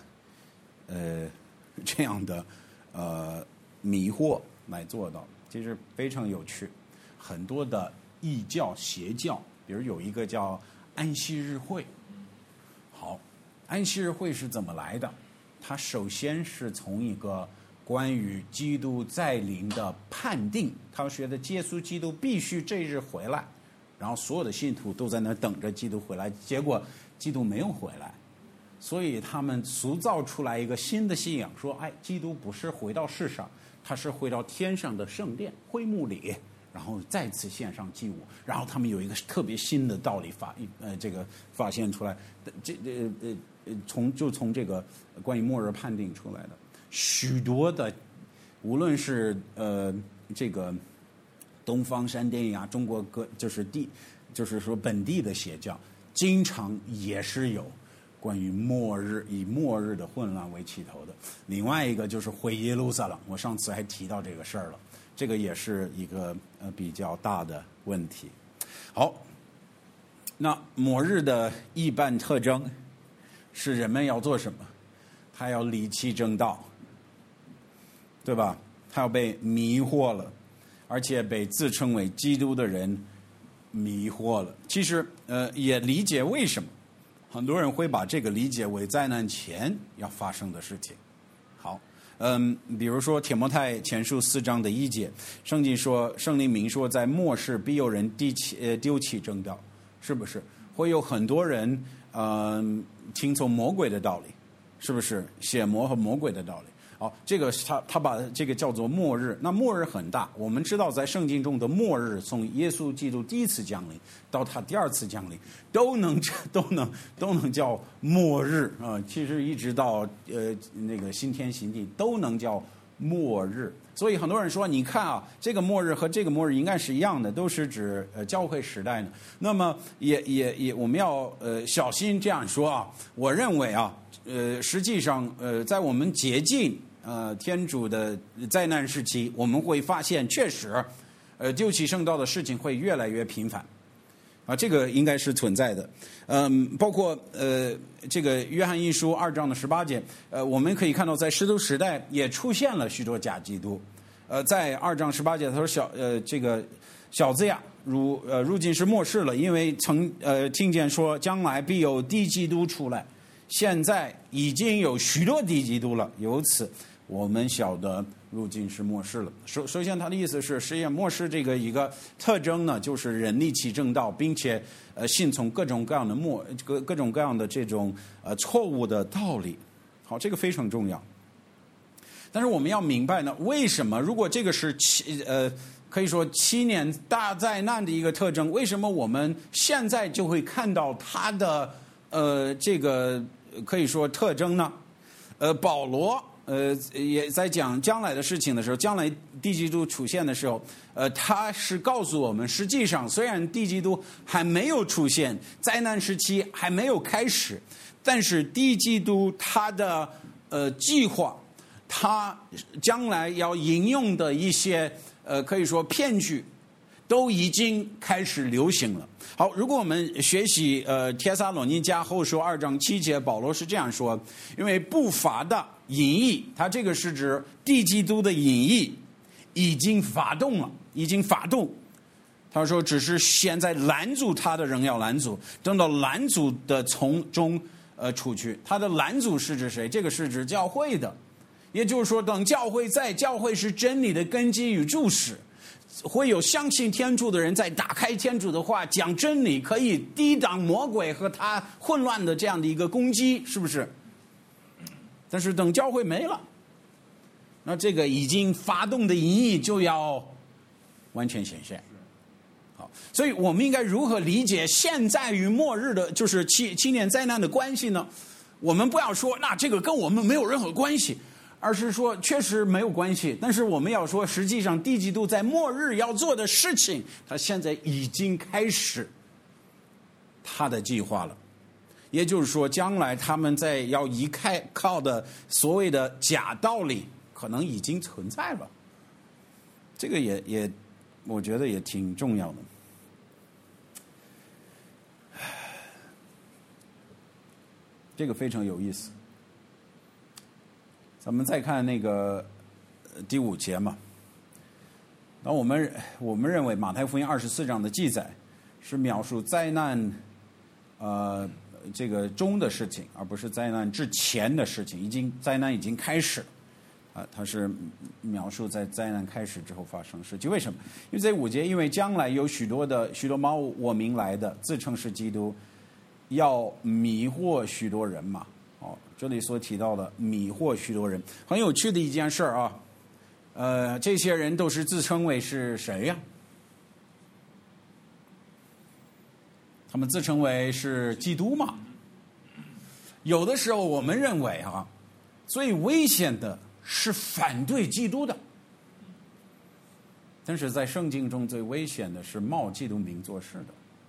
这样的迷惑来做到，其实非常有趣。很多的异教邪教，比如有一个叫安息日会。好，安息日会是怎么来的？它首先是从一个关于基督再临的判定，他觉得耶稣基督必须这日回来，然后所有的信徒都在那等着基督回来，结果基督没有回来，所以他们塑造出来一个新的信仰，说基督不是回到世上，他是回到天上的圣殿会幕里，然后再次献上祭物，然后他们有一个特别新的道理发现出来，从这个关于末日判定出来的。许多的，无论是这个东方闪电呀，中国就是说本地的邪教，经常也是有关于末日，以末日的混乱为起头的。另外一个就是回耶路撒冷，我上次还提到这个事儿了，这个也是一个比较大的问题。好，那末日的一般特征是人们要做什么？他要离弃正道，对吧？他要被迷惑了，而且被自称为基督的人迷惑了。其实也理解为什么很多人会把这个理解为灾难前要发生的事情。好，比如说帖摩太前书4章的1节，圣经说，圣灵明说，在末世必有人丢弃正道，是不是？会有很多人听从魔鬼的道理，是不是？血魔和魔鬼的道理。好，这个他把这个叫做末日。那末日很大，我们知道在圣经中的末日，从耶稣基督第一次降临到他第二次降临，都能叫末日啊。其实一直到那个新天新地都能叫末日。所以很多人说，你看啊，这个末日和这个末日应该是一样的，都是指教会时代呢。那么也我们要小心这样说啊。我认为啊，实际上在我们接近天主的灾难时期，我们会发现确实丢弃圣道的事情会越来越频繁。 啊，这个应该是存在的。包括这个约翰一书2章的18节，我们可以看到在使徒时代也出现了许多假基督。在2章18节，他说这个小子呀，如今是末世了，因为曾听见说将来必有敌基督出来，现在已经有许多敌基督了，由此我们晓得如今是末世了。首先他的意思是，实际上末世这个一个特征呢，就是人离弃正道，并且信从各种各样的各种各样的这种错误的道理。好，这个非常重要。但是我们要明白呢，为什么如果这个是可以说7年大灾难的一个特征，为什么我们现在就会看到它的这个可以说特征呢？保罗也在讲将来的事情的时候，将来敌基督出现的时候，他是告诉我们，实际上虽然敌基督还没有出现，灾难时期还没有开始，但是敌基督他的计划，他将来要引用的一些可以说骗局，都已经开始流行了。好，如果我们学习帖撒罗尼迦后书2章7节，保罗是这样说：因为不法的隐意，他这个是指敌基督的隐意已经发动了，已经发动。他说只是现在拦阻他的人要拦阻，等到拦阻的从中出去。他的拦阻是指谁？这个是指教会的。也就是说，等教会在，教会是真理的根基与柱石，会有相信天主的人在打开天主的话，讲真理，可以抵挡魔鬼和他混乱的这样的一个攻击，是不是？但是等教会没了，那这个已经发动的淫意就要完全显现。好，所以我们应该如何理解现在与末日的，就是七年灾难的关系呢？我们不要说那这个跟我们没有任何关系，而是说确实没有关系，但是我们要说，实际上敌基督在末日要做的事情，他现在已经开始他的计划了。也就是说，将来他们在要依靠的所谓的假道理，可能已经存在了。这个也我觉得也挺重要的。这个非常有意思。咱们再看那个第5节嘛。那我们认为马太福音24章的记载是描述灾难这个中的事情，而不是灾难之前的事情。灾难已经开始了它是描述在灾难开始之后发生的事情。为什么？因为在5节，因为将来有许多冒我名来的，自称是基督，要迷惑许多人嘛。这里所提到的迷惑许多人，很有趣的一件事啊。这些人都是自称为是谁呀？他们自称为是基督嘛。有的时候我们认为最危险的是反对基督的，但是在圣经中最危险的是冒基督名做事的。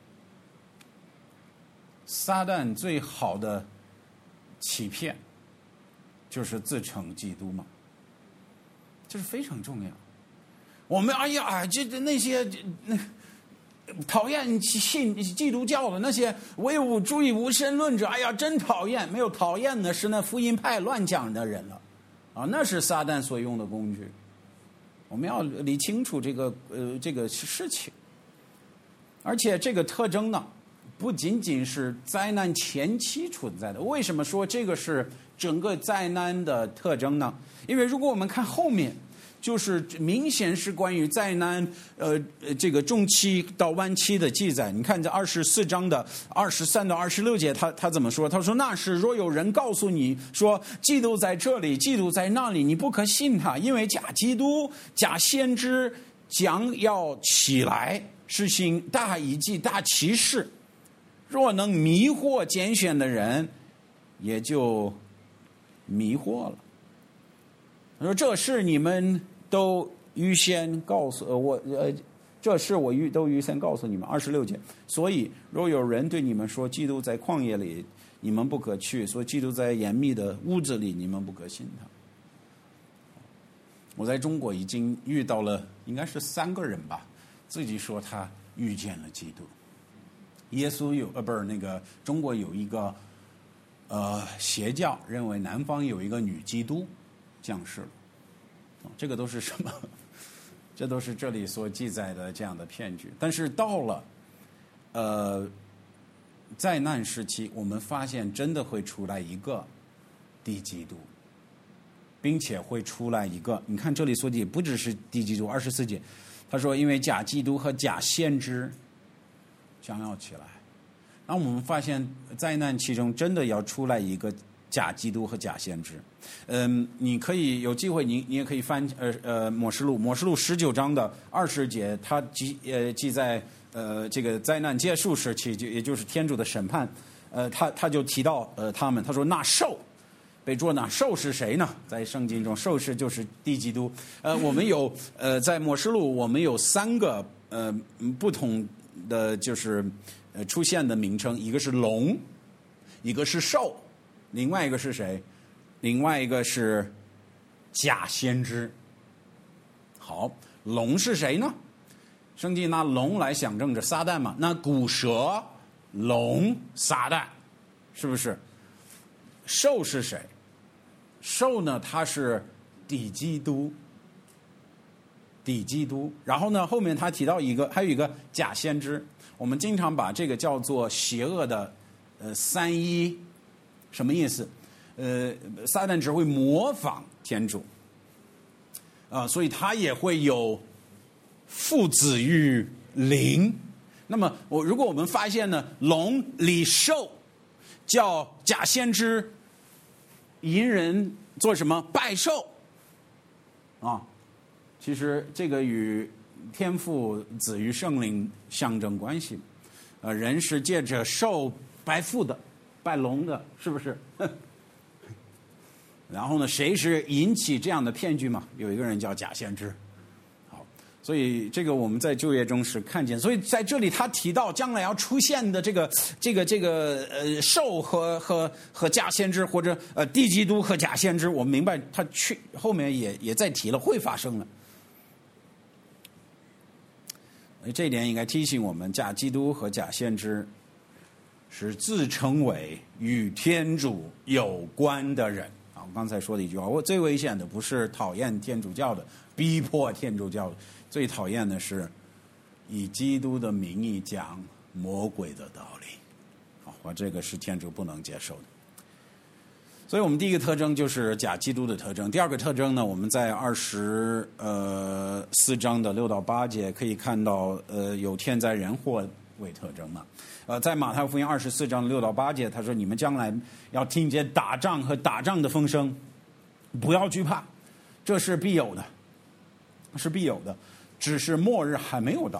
撒旦最好的欺骗就是自称基督嘛，这是非常重要。我们那些讨厌信基督教的那些唯物主义无神论者，真讨厌。没有讨厌的是那福音派乱讲的人了那是撒旦所用的工具。我们要理清楚这个事情。而且这个特征呢，不仅仅是灾难前期存在的。为什么说这个是整个灾难的特征呢？因为如果我们看后面，就是明显是关于灾难这个中期到晚期的记载。你看这24章的23到26节，他怎么说？他说：那时若有人告诉你说基督在这里，基督在那里，你不可信他，因为假基督假先知将要起来，实行大异迹大奇事，若能迷惑拣选的人，也就迷惑了。他说：这事你们都预先告诉我，这事我都预先告诉你们。26节，所以若有人对你们说基督在旷野里，你们不可去；说基督在严密的屋子里，你们不可信他。我在中国已经遇到了应该是3个人吧，自己说他遇见了基督。 耶稣不是那个中国有一个邪教认为南方有一个女基督降世了，这个都是什么？这都是这里所记载的这样的骗局。但是到了灾难时期，我们发现真的会出来一个敌基督，并且会出来一个，你看这里说的不只是敌基督，24节他说因为假基督和假先知将要起来。然后我们发现灾难其中真的要出来一个假基督和假先知。你可以有机会，你也可以翻默示录19章的20节，它记在这个灾难结束时期，也就是天主的审判，他就提到他们，他说那兽被捉拿，兽是谁呢？在圣经中，兽是就是敌基督。我们有在默示录我们有3个不同的就是出现的名称，一个是龙，一个是兽，另外一个是谁？另外一个是假先知。好，龙是谁呢？圣经拿龙来象征着撒旦嘛，那古蛇、龙、撒旦，是不是？兽是谁？兽呢，它是敌基督。然后呢，后面他提到还有一个假先知，我们经常把这个叫做邪恶的三一，什么意思？撒旦只会模仿天主所以他也会有父子与灵。那么如果我们发现呢，龙里兽叫假先知引人做什么？拜兽其实这个与天父子与圣灵象征关系。人是借着兽拜父的，拜龙的，是不是？然后呢，谁是引起这样的骗局嘛？有一个人叫假先知。好，所以这个我们在旧约中是看见。所以在这里他提到将来要出现的这个兽和假先知，或者敌基督和假先知，我们明白他后面也在提了，会发生了。这一点应该提醒我们，假基督和假先知是自称为与天主有关的人。我刚才说的一句话，我最危险的不是讨厌天主教的，逼迫天主教的，最讨厌的是以基督的名义讲魔鬼的道理。我这个是天主不能接受的。所以我们第一个特征就是假基督的特征。第二个特征呢，我们在24章的6到8节可以看到，有天灾人祸为特征嘛。在马太福音24章6到8节，他说：“你们将来要听见打仗和打仗的风声，不要惧怕，这是必有的，是必有的，只是末日还没有到。”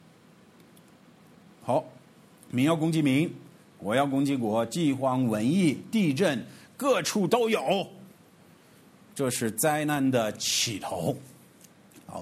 好，民要攻击民，国要攻击国，饥荒、瘟疫、地震，各处都有，这是灾难的起头。好，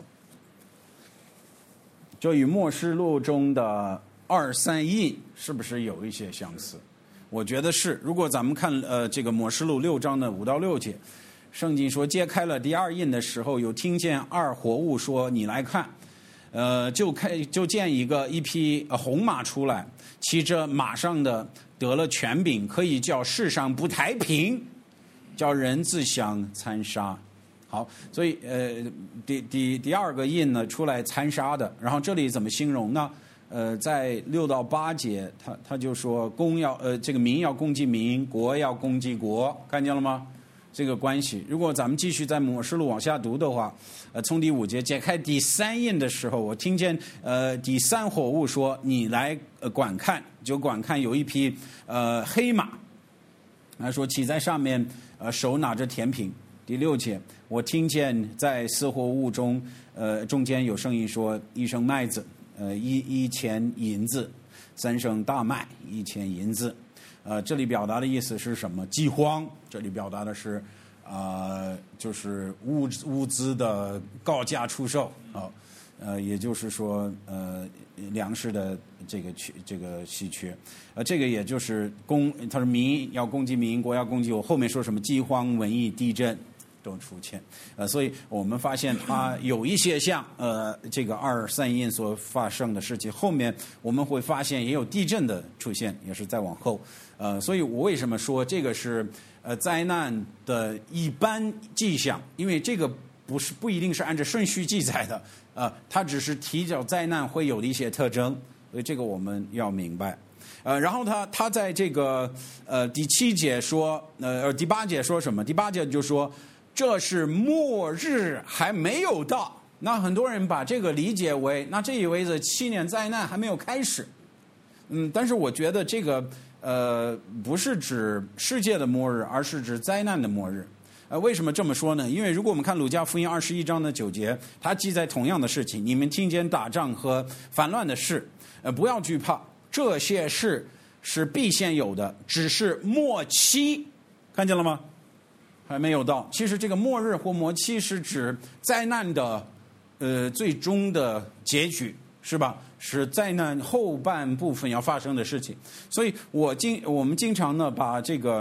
这与默示录中的2、3印是不是有一些相似？我觉得是。如果咱们看这个默示录6章的5到6节，圣经说揭开了第2印的时候，有听见2活物说：“你来看。”就见一匹红马出来，骑着马上的得了权柄，可以叫世上不太平，叫人自相残杀。好，所以第二个印呢出来残杀的，然后这里怎么形容呢？在6到8节，他就说这个民要攻击民，国要攻击国，看见了吗？这个关系。如果咱们继续在默示录往下读的话，从第5节解开第3印的时候，我听见第3活物说：“你来观看。”就观看有一匹黑马，他说骑在上面，手拿着甜品。第6节，我听见在4活物中间有声音说：“1升麦子，1钱银子；3升大麦，1钱银子。”这里表达的意思是什么？饥荒。这里表达的是就是物资的高价出售也就是说粮食的这个稀缺。这个也就是他说民要攻击民，国要攻击我。后面说什么饥荒、瘟疫、地震都出现。所以我们发现它有一些像这个231所发生的事情，后面我们会发现也有地震的出现，也是再往后。所以我为什么说这个是灾难的一般迹象？因为这个不一定是按照顺序记载的，它只是提早灾难会有的一些特征，所以这个我们要明白。然后他在这个第7节说，第8节说什么？第8节就说这是末日还没有到。那很多人把这个理解为，那这意味着7年灾难还没有开始。但是我觉得这个不是指世界的末日，而是指灾难的末日。为什么这么说呢？因为如果我们看鲁家福音21章的9节，它记载同样的事情：你们听见打仗和反乱的事，不要惧怕。这些事是必先有的，只是末期，看见了吗？还没有到。其实这个末日或末期是指灾难的最终的结局，是吧？是灾难后半部分要发生的事情。所以我们经常呢把这个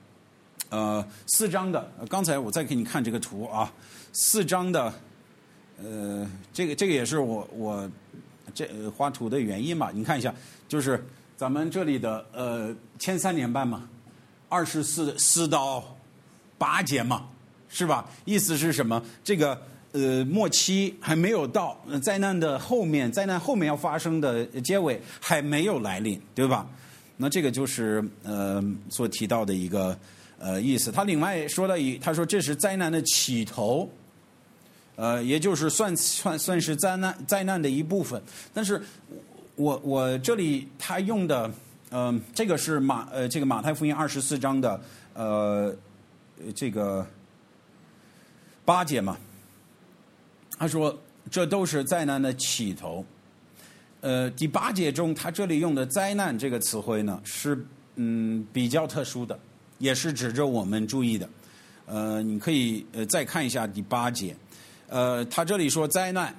4章的，刚才我再给你看这个图啊，4章的这个也是我这画图的原因嘛。你看一下，就是咱们这里的前3年半嘛，4到8节嘛，是吧？意思是什么？这个末期还没有到，灾难后面要发生的结尾还没有来临，对吧？那这个就是所提到的一个意思。他另外说他说这是灾难的起头。也就是算是灾难的一部分。但是我这里他用的这个是这个马太福音24章的这个8节嘛，他说这都是灾难的起头。第8节中他这里用的灾难这个词汇呢是比较特殊的，也是指着我们注意的。你可以再看一下第8节。他这里说灾难，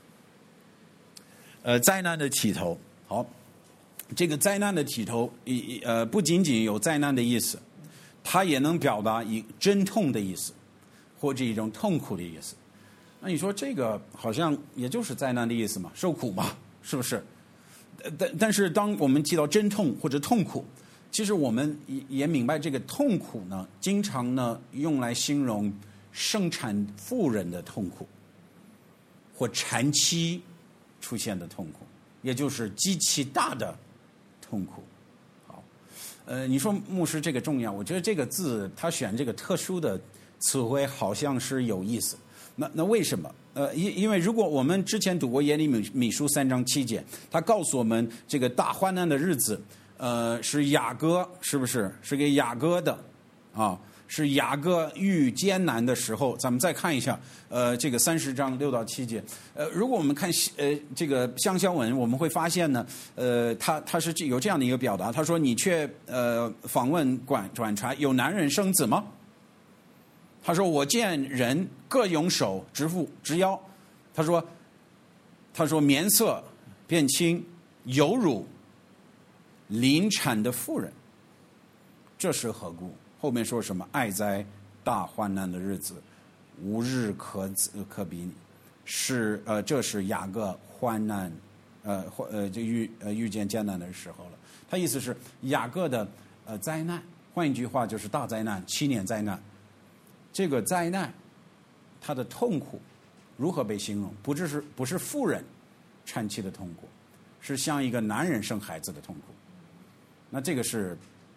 灾难的起头。好，这个灾难的起头，不仅仅有灾难的意思，它也能表达以阵痛的意思，或者一种痛苦的意思。那你说这个好像也就是灾难的意思嘛，受苦嘛，是不是？但是当我们提到阵痛或者痛苦，其实我们也明白这个痛苦呢，经常呢用来形容生产妇人的痛苦，或产期出现的痛苦，也就是极其大的痛苦。好，你说牧师这个重要，我觉得这个字他选这个特殊的词汇好像是有意思。那为什么？因为如果我们之前读过耶利米书3章7节，他告诉我们这个大患难的日子，是雅各，是不是？是给雅各的啊。是雅各遇艰难的时候。咱们再看一下，这个30章6到7节。如果我们看这个乡乡文，我们会发现呢，他是有这样的一个表达，他说：“你却访问转传，有男人生子吗？”他说：“我见人各用手直腹直腰。”他说面色变青，犹如临产的妇人。这是何故？后面说什么？爱在大患难的日子，无日可比拟。这是雅各患难，就遇见艰难的时候了。他意思是雅各的灾难，换一句话就是大灾难，7年灾难。这个灾难，他的痛苦如何被形容？不是妇人产期的痛苦，是像一个男人生孩子的痛苦。那这个是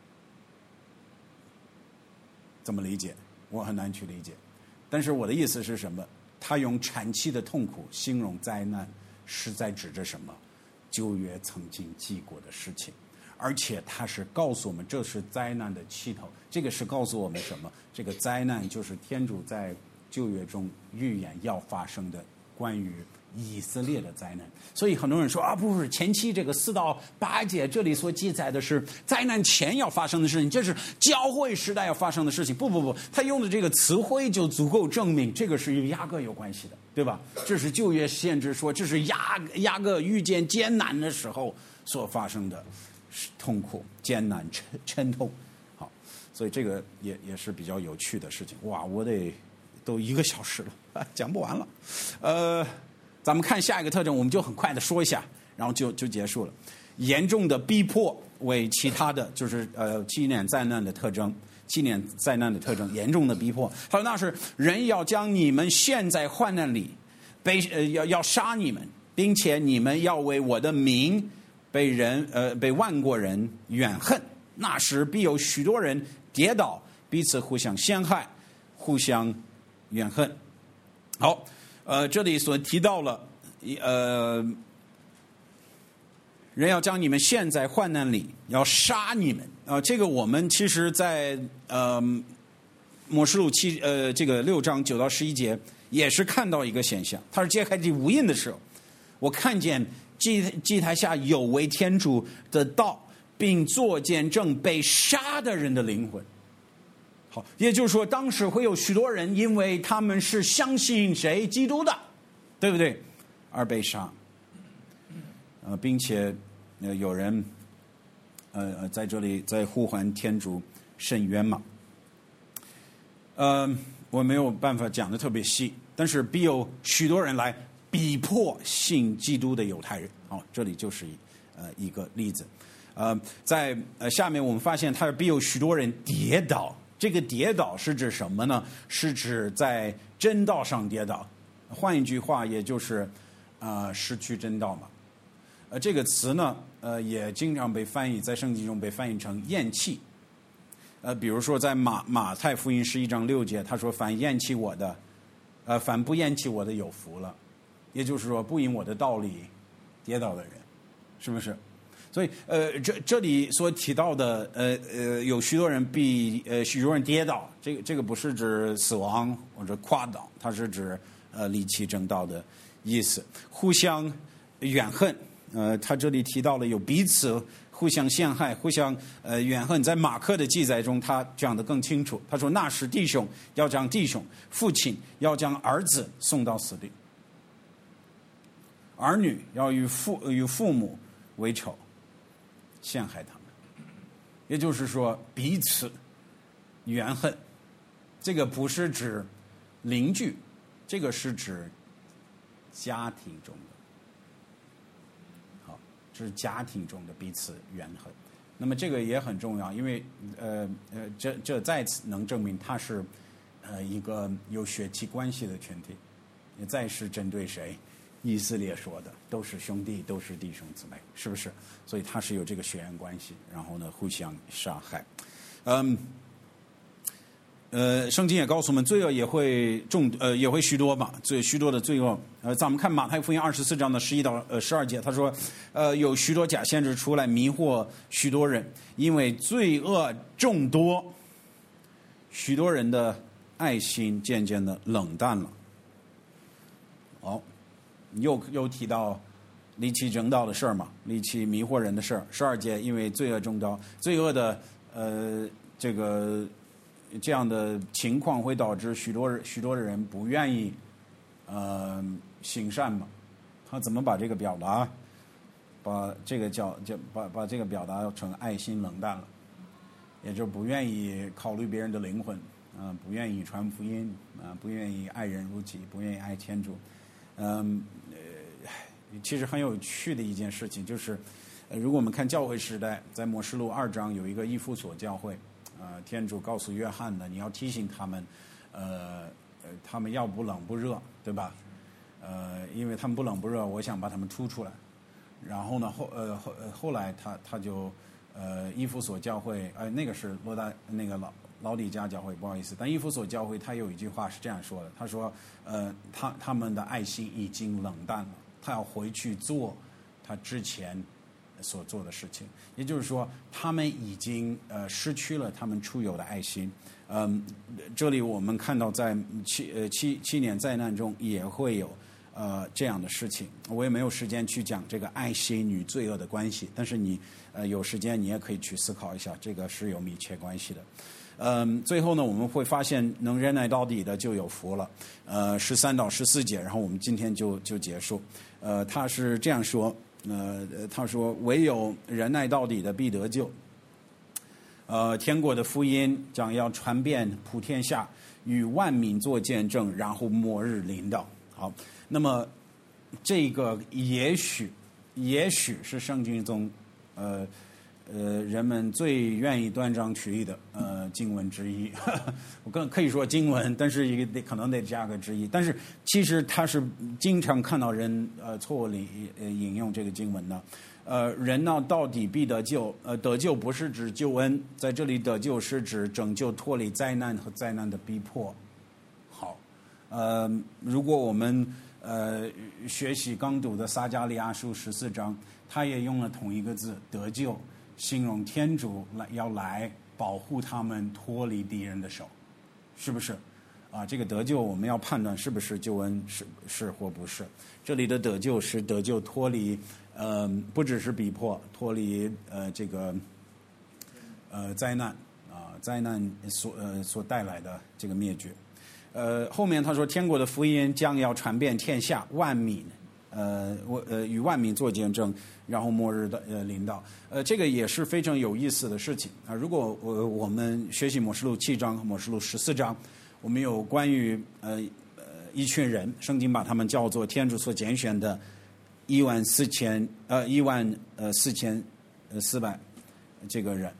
怎么理解？我很难去理解。但是我的意思是什么？他用产期的痛苦形容灾难，是在指着什么？旧约曾经记过的事情，而且他是告诉我们这是灾难的起头。这个是告诉我们什么？这个灾难就是天主在旧约中预言要发生的关于以色列的灾难。所以很多人说不是前期这个4到8节这里所记载的是灾难前要发生的事情，这是教会时代要发生的事情。不，他用的这个词汇就足够证明这个是与雅各有关系的，对吧？这是旧约先知说这是雅各遇见艰难的时候所发生的痛苦、艰难、沉痛。好，所以这个也是比较有趣的事情。哇，我得都1个小时了，讲不完了。咱们看下一个特征，我们就很快的说一下，然后就结束了。严重的逼迫为其他的就是7年灾难的特征。7年灾难的特征，严重的逼迫。他说那是人要将你们陷在患难里，要杀你们，并且你们要为我的名被万国人怨恨。那时必有许多人跌倒，彼此互相陷害，互相怨恨。好，这里所提到了人要将你们陷在患难里，要杀你们。这个我们其实在默示录这个6章9到11节也是看到一个现象。他是揭开第5印的时候，我看见祭台下有为天主的道，并作见证被杀的人的灵魂。好，也就是说，当时会有许多人因为他们是相信谁基督的，对不对，而被杀。并且有人在这里在呼唤天主伸冤嘛。我没有办法讲的特别细，但是必有许多人来逼迫信基督的犹太人。这里就是一个例子。在下面我们发现他必有许多人跌倒。这个跌倒是指什么呢？是指在真道上跌倒。换一句话，也就是失去真道嘛。这个词呢，也经常被翻译，在圣经中被翻译成厌弃。比如说在马太福音11章6节，他说：“凡厌弃我的，凡不厌弃我的有福了。”也就是说，不因我的道理跌倒的人，是不是？所以这里所提到的有许多人许多人跌倒，这个不是指死亡或者垮倒，它是指离弃正道的意思。互相怨恨。他这里提到了有彼此互相陷害、互相怨恨。在马可的记载中，他讲得更清楚。他说：“那时弟兄要将弟兄，父亲要将儿子送到死地，儿女要与父母为仇，陷害他们。”也就是说，彼此怨恨。这个不是指邻居，这个是指家庭中的。这是家庭中的彼此怨恨。那么这个也很重要，因为这再次能证明它是一个有血气关系的群体。也再是针对谁？以色列说的都是兄弟，都是弟兄姊妹，是不是？所以它是有这个血缘关系，然后呢互相杀害。圣经也告诉我们，罪恶也会许多嘛，许多的罪恶。咱们看马太福音24章的11到12节，他说，有许多假先知出来迷惑许多人，因为罪恶众多，许多人的爱心渐渐的冷淡了。又提到离弃正道的事儿嘛，离弃迷惑人的事儿。12节，因为罪恶众多，罪恶的这样的情况会导致许多的人不愿意行善嘛。他怎么把这个表达，把这个把这个表达成爱心冷淡了，也就不愿意考虑别人的灵魂，不愿意传福音，不愿意爱人如己，不愿意爱天主。其实很有趣的一件事情就是，如果我们看教会时代，在默示录2章有一个以弗所教会。天主告诉约翰的，你要提醒他们，他们要不冷不热，对吧？因为他们不冷不热，我想把他们突出来。然后呢，后来他就以弗所教会，那个是老底嘉教会，不好意思。但以弗所教会他有一句话是这样说的，他说，他们的爱心已经冷淡了，他要回去做他之前所做的事情。也就是说，他们已经失去了他们初有的爱心。这里我们看到在七年灾难中也会有这样的事情。我也没有时间去讲这个爱心与罪恶的关系，但是你有时间你也可以去思考一下，这个是有密切关系的。最后呢，我们会发现能忍耐到底的就有福了。13到14节，然后我们今天就结束。他是这样说。他说：“唯有忍耐到底的必得救。” 天国的福音将要传遍普天下，与万民做见证，然后末日临到。好，那么这个也许是圣经中人们最愿意断章取义的经文之一。我可以说经文，但是可能得加个之一。但是其实他是经常看到人错误里引用这个经文的。人呢到底必得救？得救不是指救恩，在这里得救是指拯救脱离灾难和灾难的逼迫。好，如果我们学习刚读的撒迦利亚书14章，他也用了同一个字得救，形容天主要来保护他们脱离敌人的手，是不是？这个得救我们要判断是不是救恩，是或不是。这里的得救是得救脱离不只是逼迫，脱离这个灾难灾难所带来的这个灭绝。后面他说天国的福音将要传遍天下，万民与万民做见证，然后末日的临到。这个也是非常有意思的事情啊。如果我们学习默示录7章和默示录14章，我们有关于一群人，圣经把他们叫做天主所拣选的14400这个人。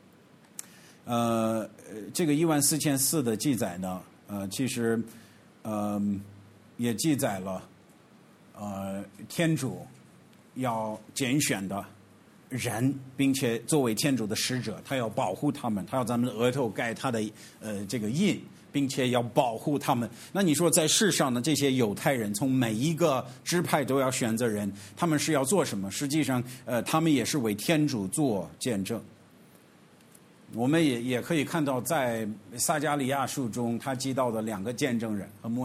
这个14400的记载呢，其实也记载了天主要拣选的人，并且作为天主的使者，他要保护他们，他要咱们的额头盖他的这个印，并且要保护他们。那你说在世上的这些犹太人，从每一个支派都要选择人，他们是要做什么？实际上他们也是为天主做见证。我们也可以看到，在撒迦利亚书中，他记到的2个见证人和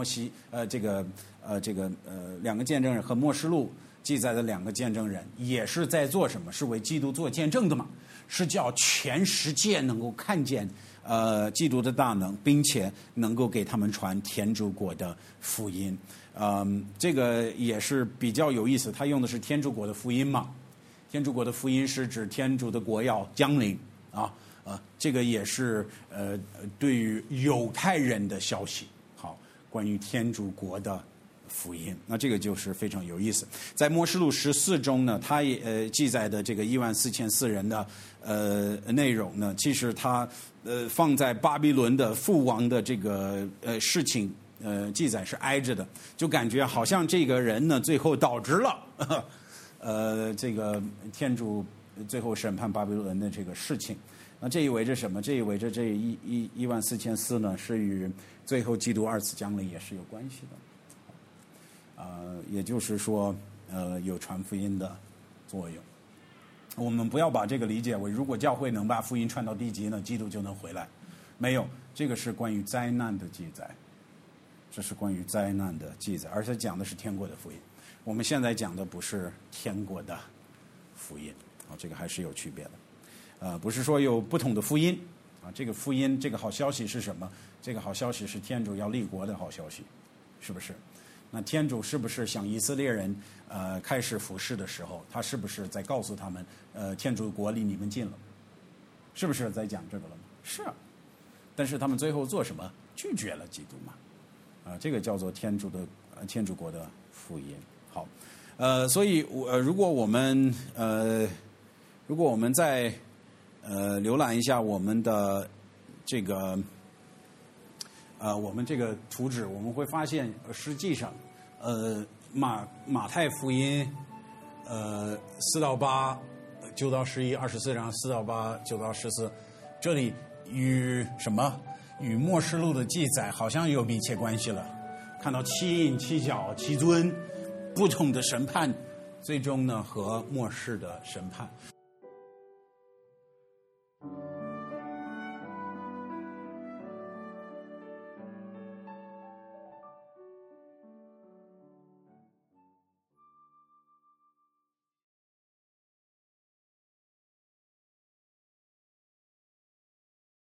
2个见证人和默示录记载的2个见证人，也是在做什么？是为基督做见证的嘛？是叫全世界能够看见基督的大能，并且能够给他们传天主国的福音。这个也是比较有意思，他用的是天主国的福音嘛？天主国的福音是指天主的国要降临啊。这个也是对于犹太人的消息，好，关于天主国的福音。那这个就是非常有意思。在默示录14中呢，他也记载的这个14400人的内容呢，其实他放在巴比伦的父王的这个事情记载是挨着的，就感觉好像这个人呢最后导致了这个天主最后审判巴比伦的这个事情。那这意味着什么？这意味着这14400呢，是与最后基督2次降临也是有关系的。也就是说，有传福音的作用。我们不要把这个理解为，如果教会能把福音传到地极呢，基督就能回来。没有，这个是关于灾难的记载，这是关于灾难的记载，而且讲的是天国的福音。我们现在讲的不是天国的福音，这个还是有区别的。不是说有不同的福音这个福音，这个好消息是什么？这个好消息是天主要立国的好消息，是不是？那天主是不是向以色列人开始服侍的时候，他是不是在告诉他们天主国离你们近了？是不是在讲这个了吗？是。但是他们最后做什么？拒绝了基督嘛。这个叫做天主国的福音。好，所以如果我们在浏览一下我们的这个图纸，我们会发现实际上马太福音4到8、9到11、24章4到8、9到14，这里与什么？与默示录的记载好像有密切关系了。看到7印、7角、7尊不同的审判，最终呢和末世的审判。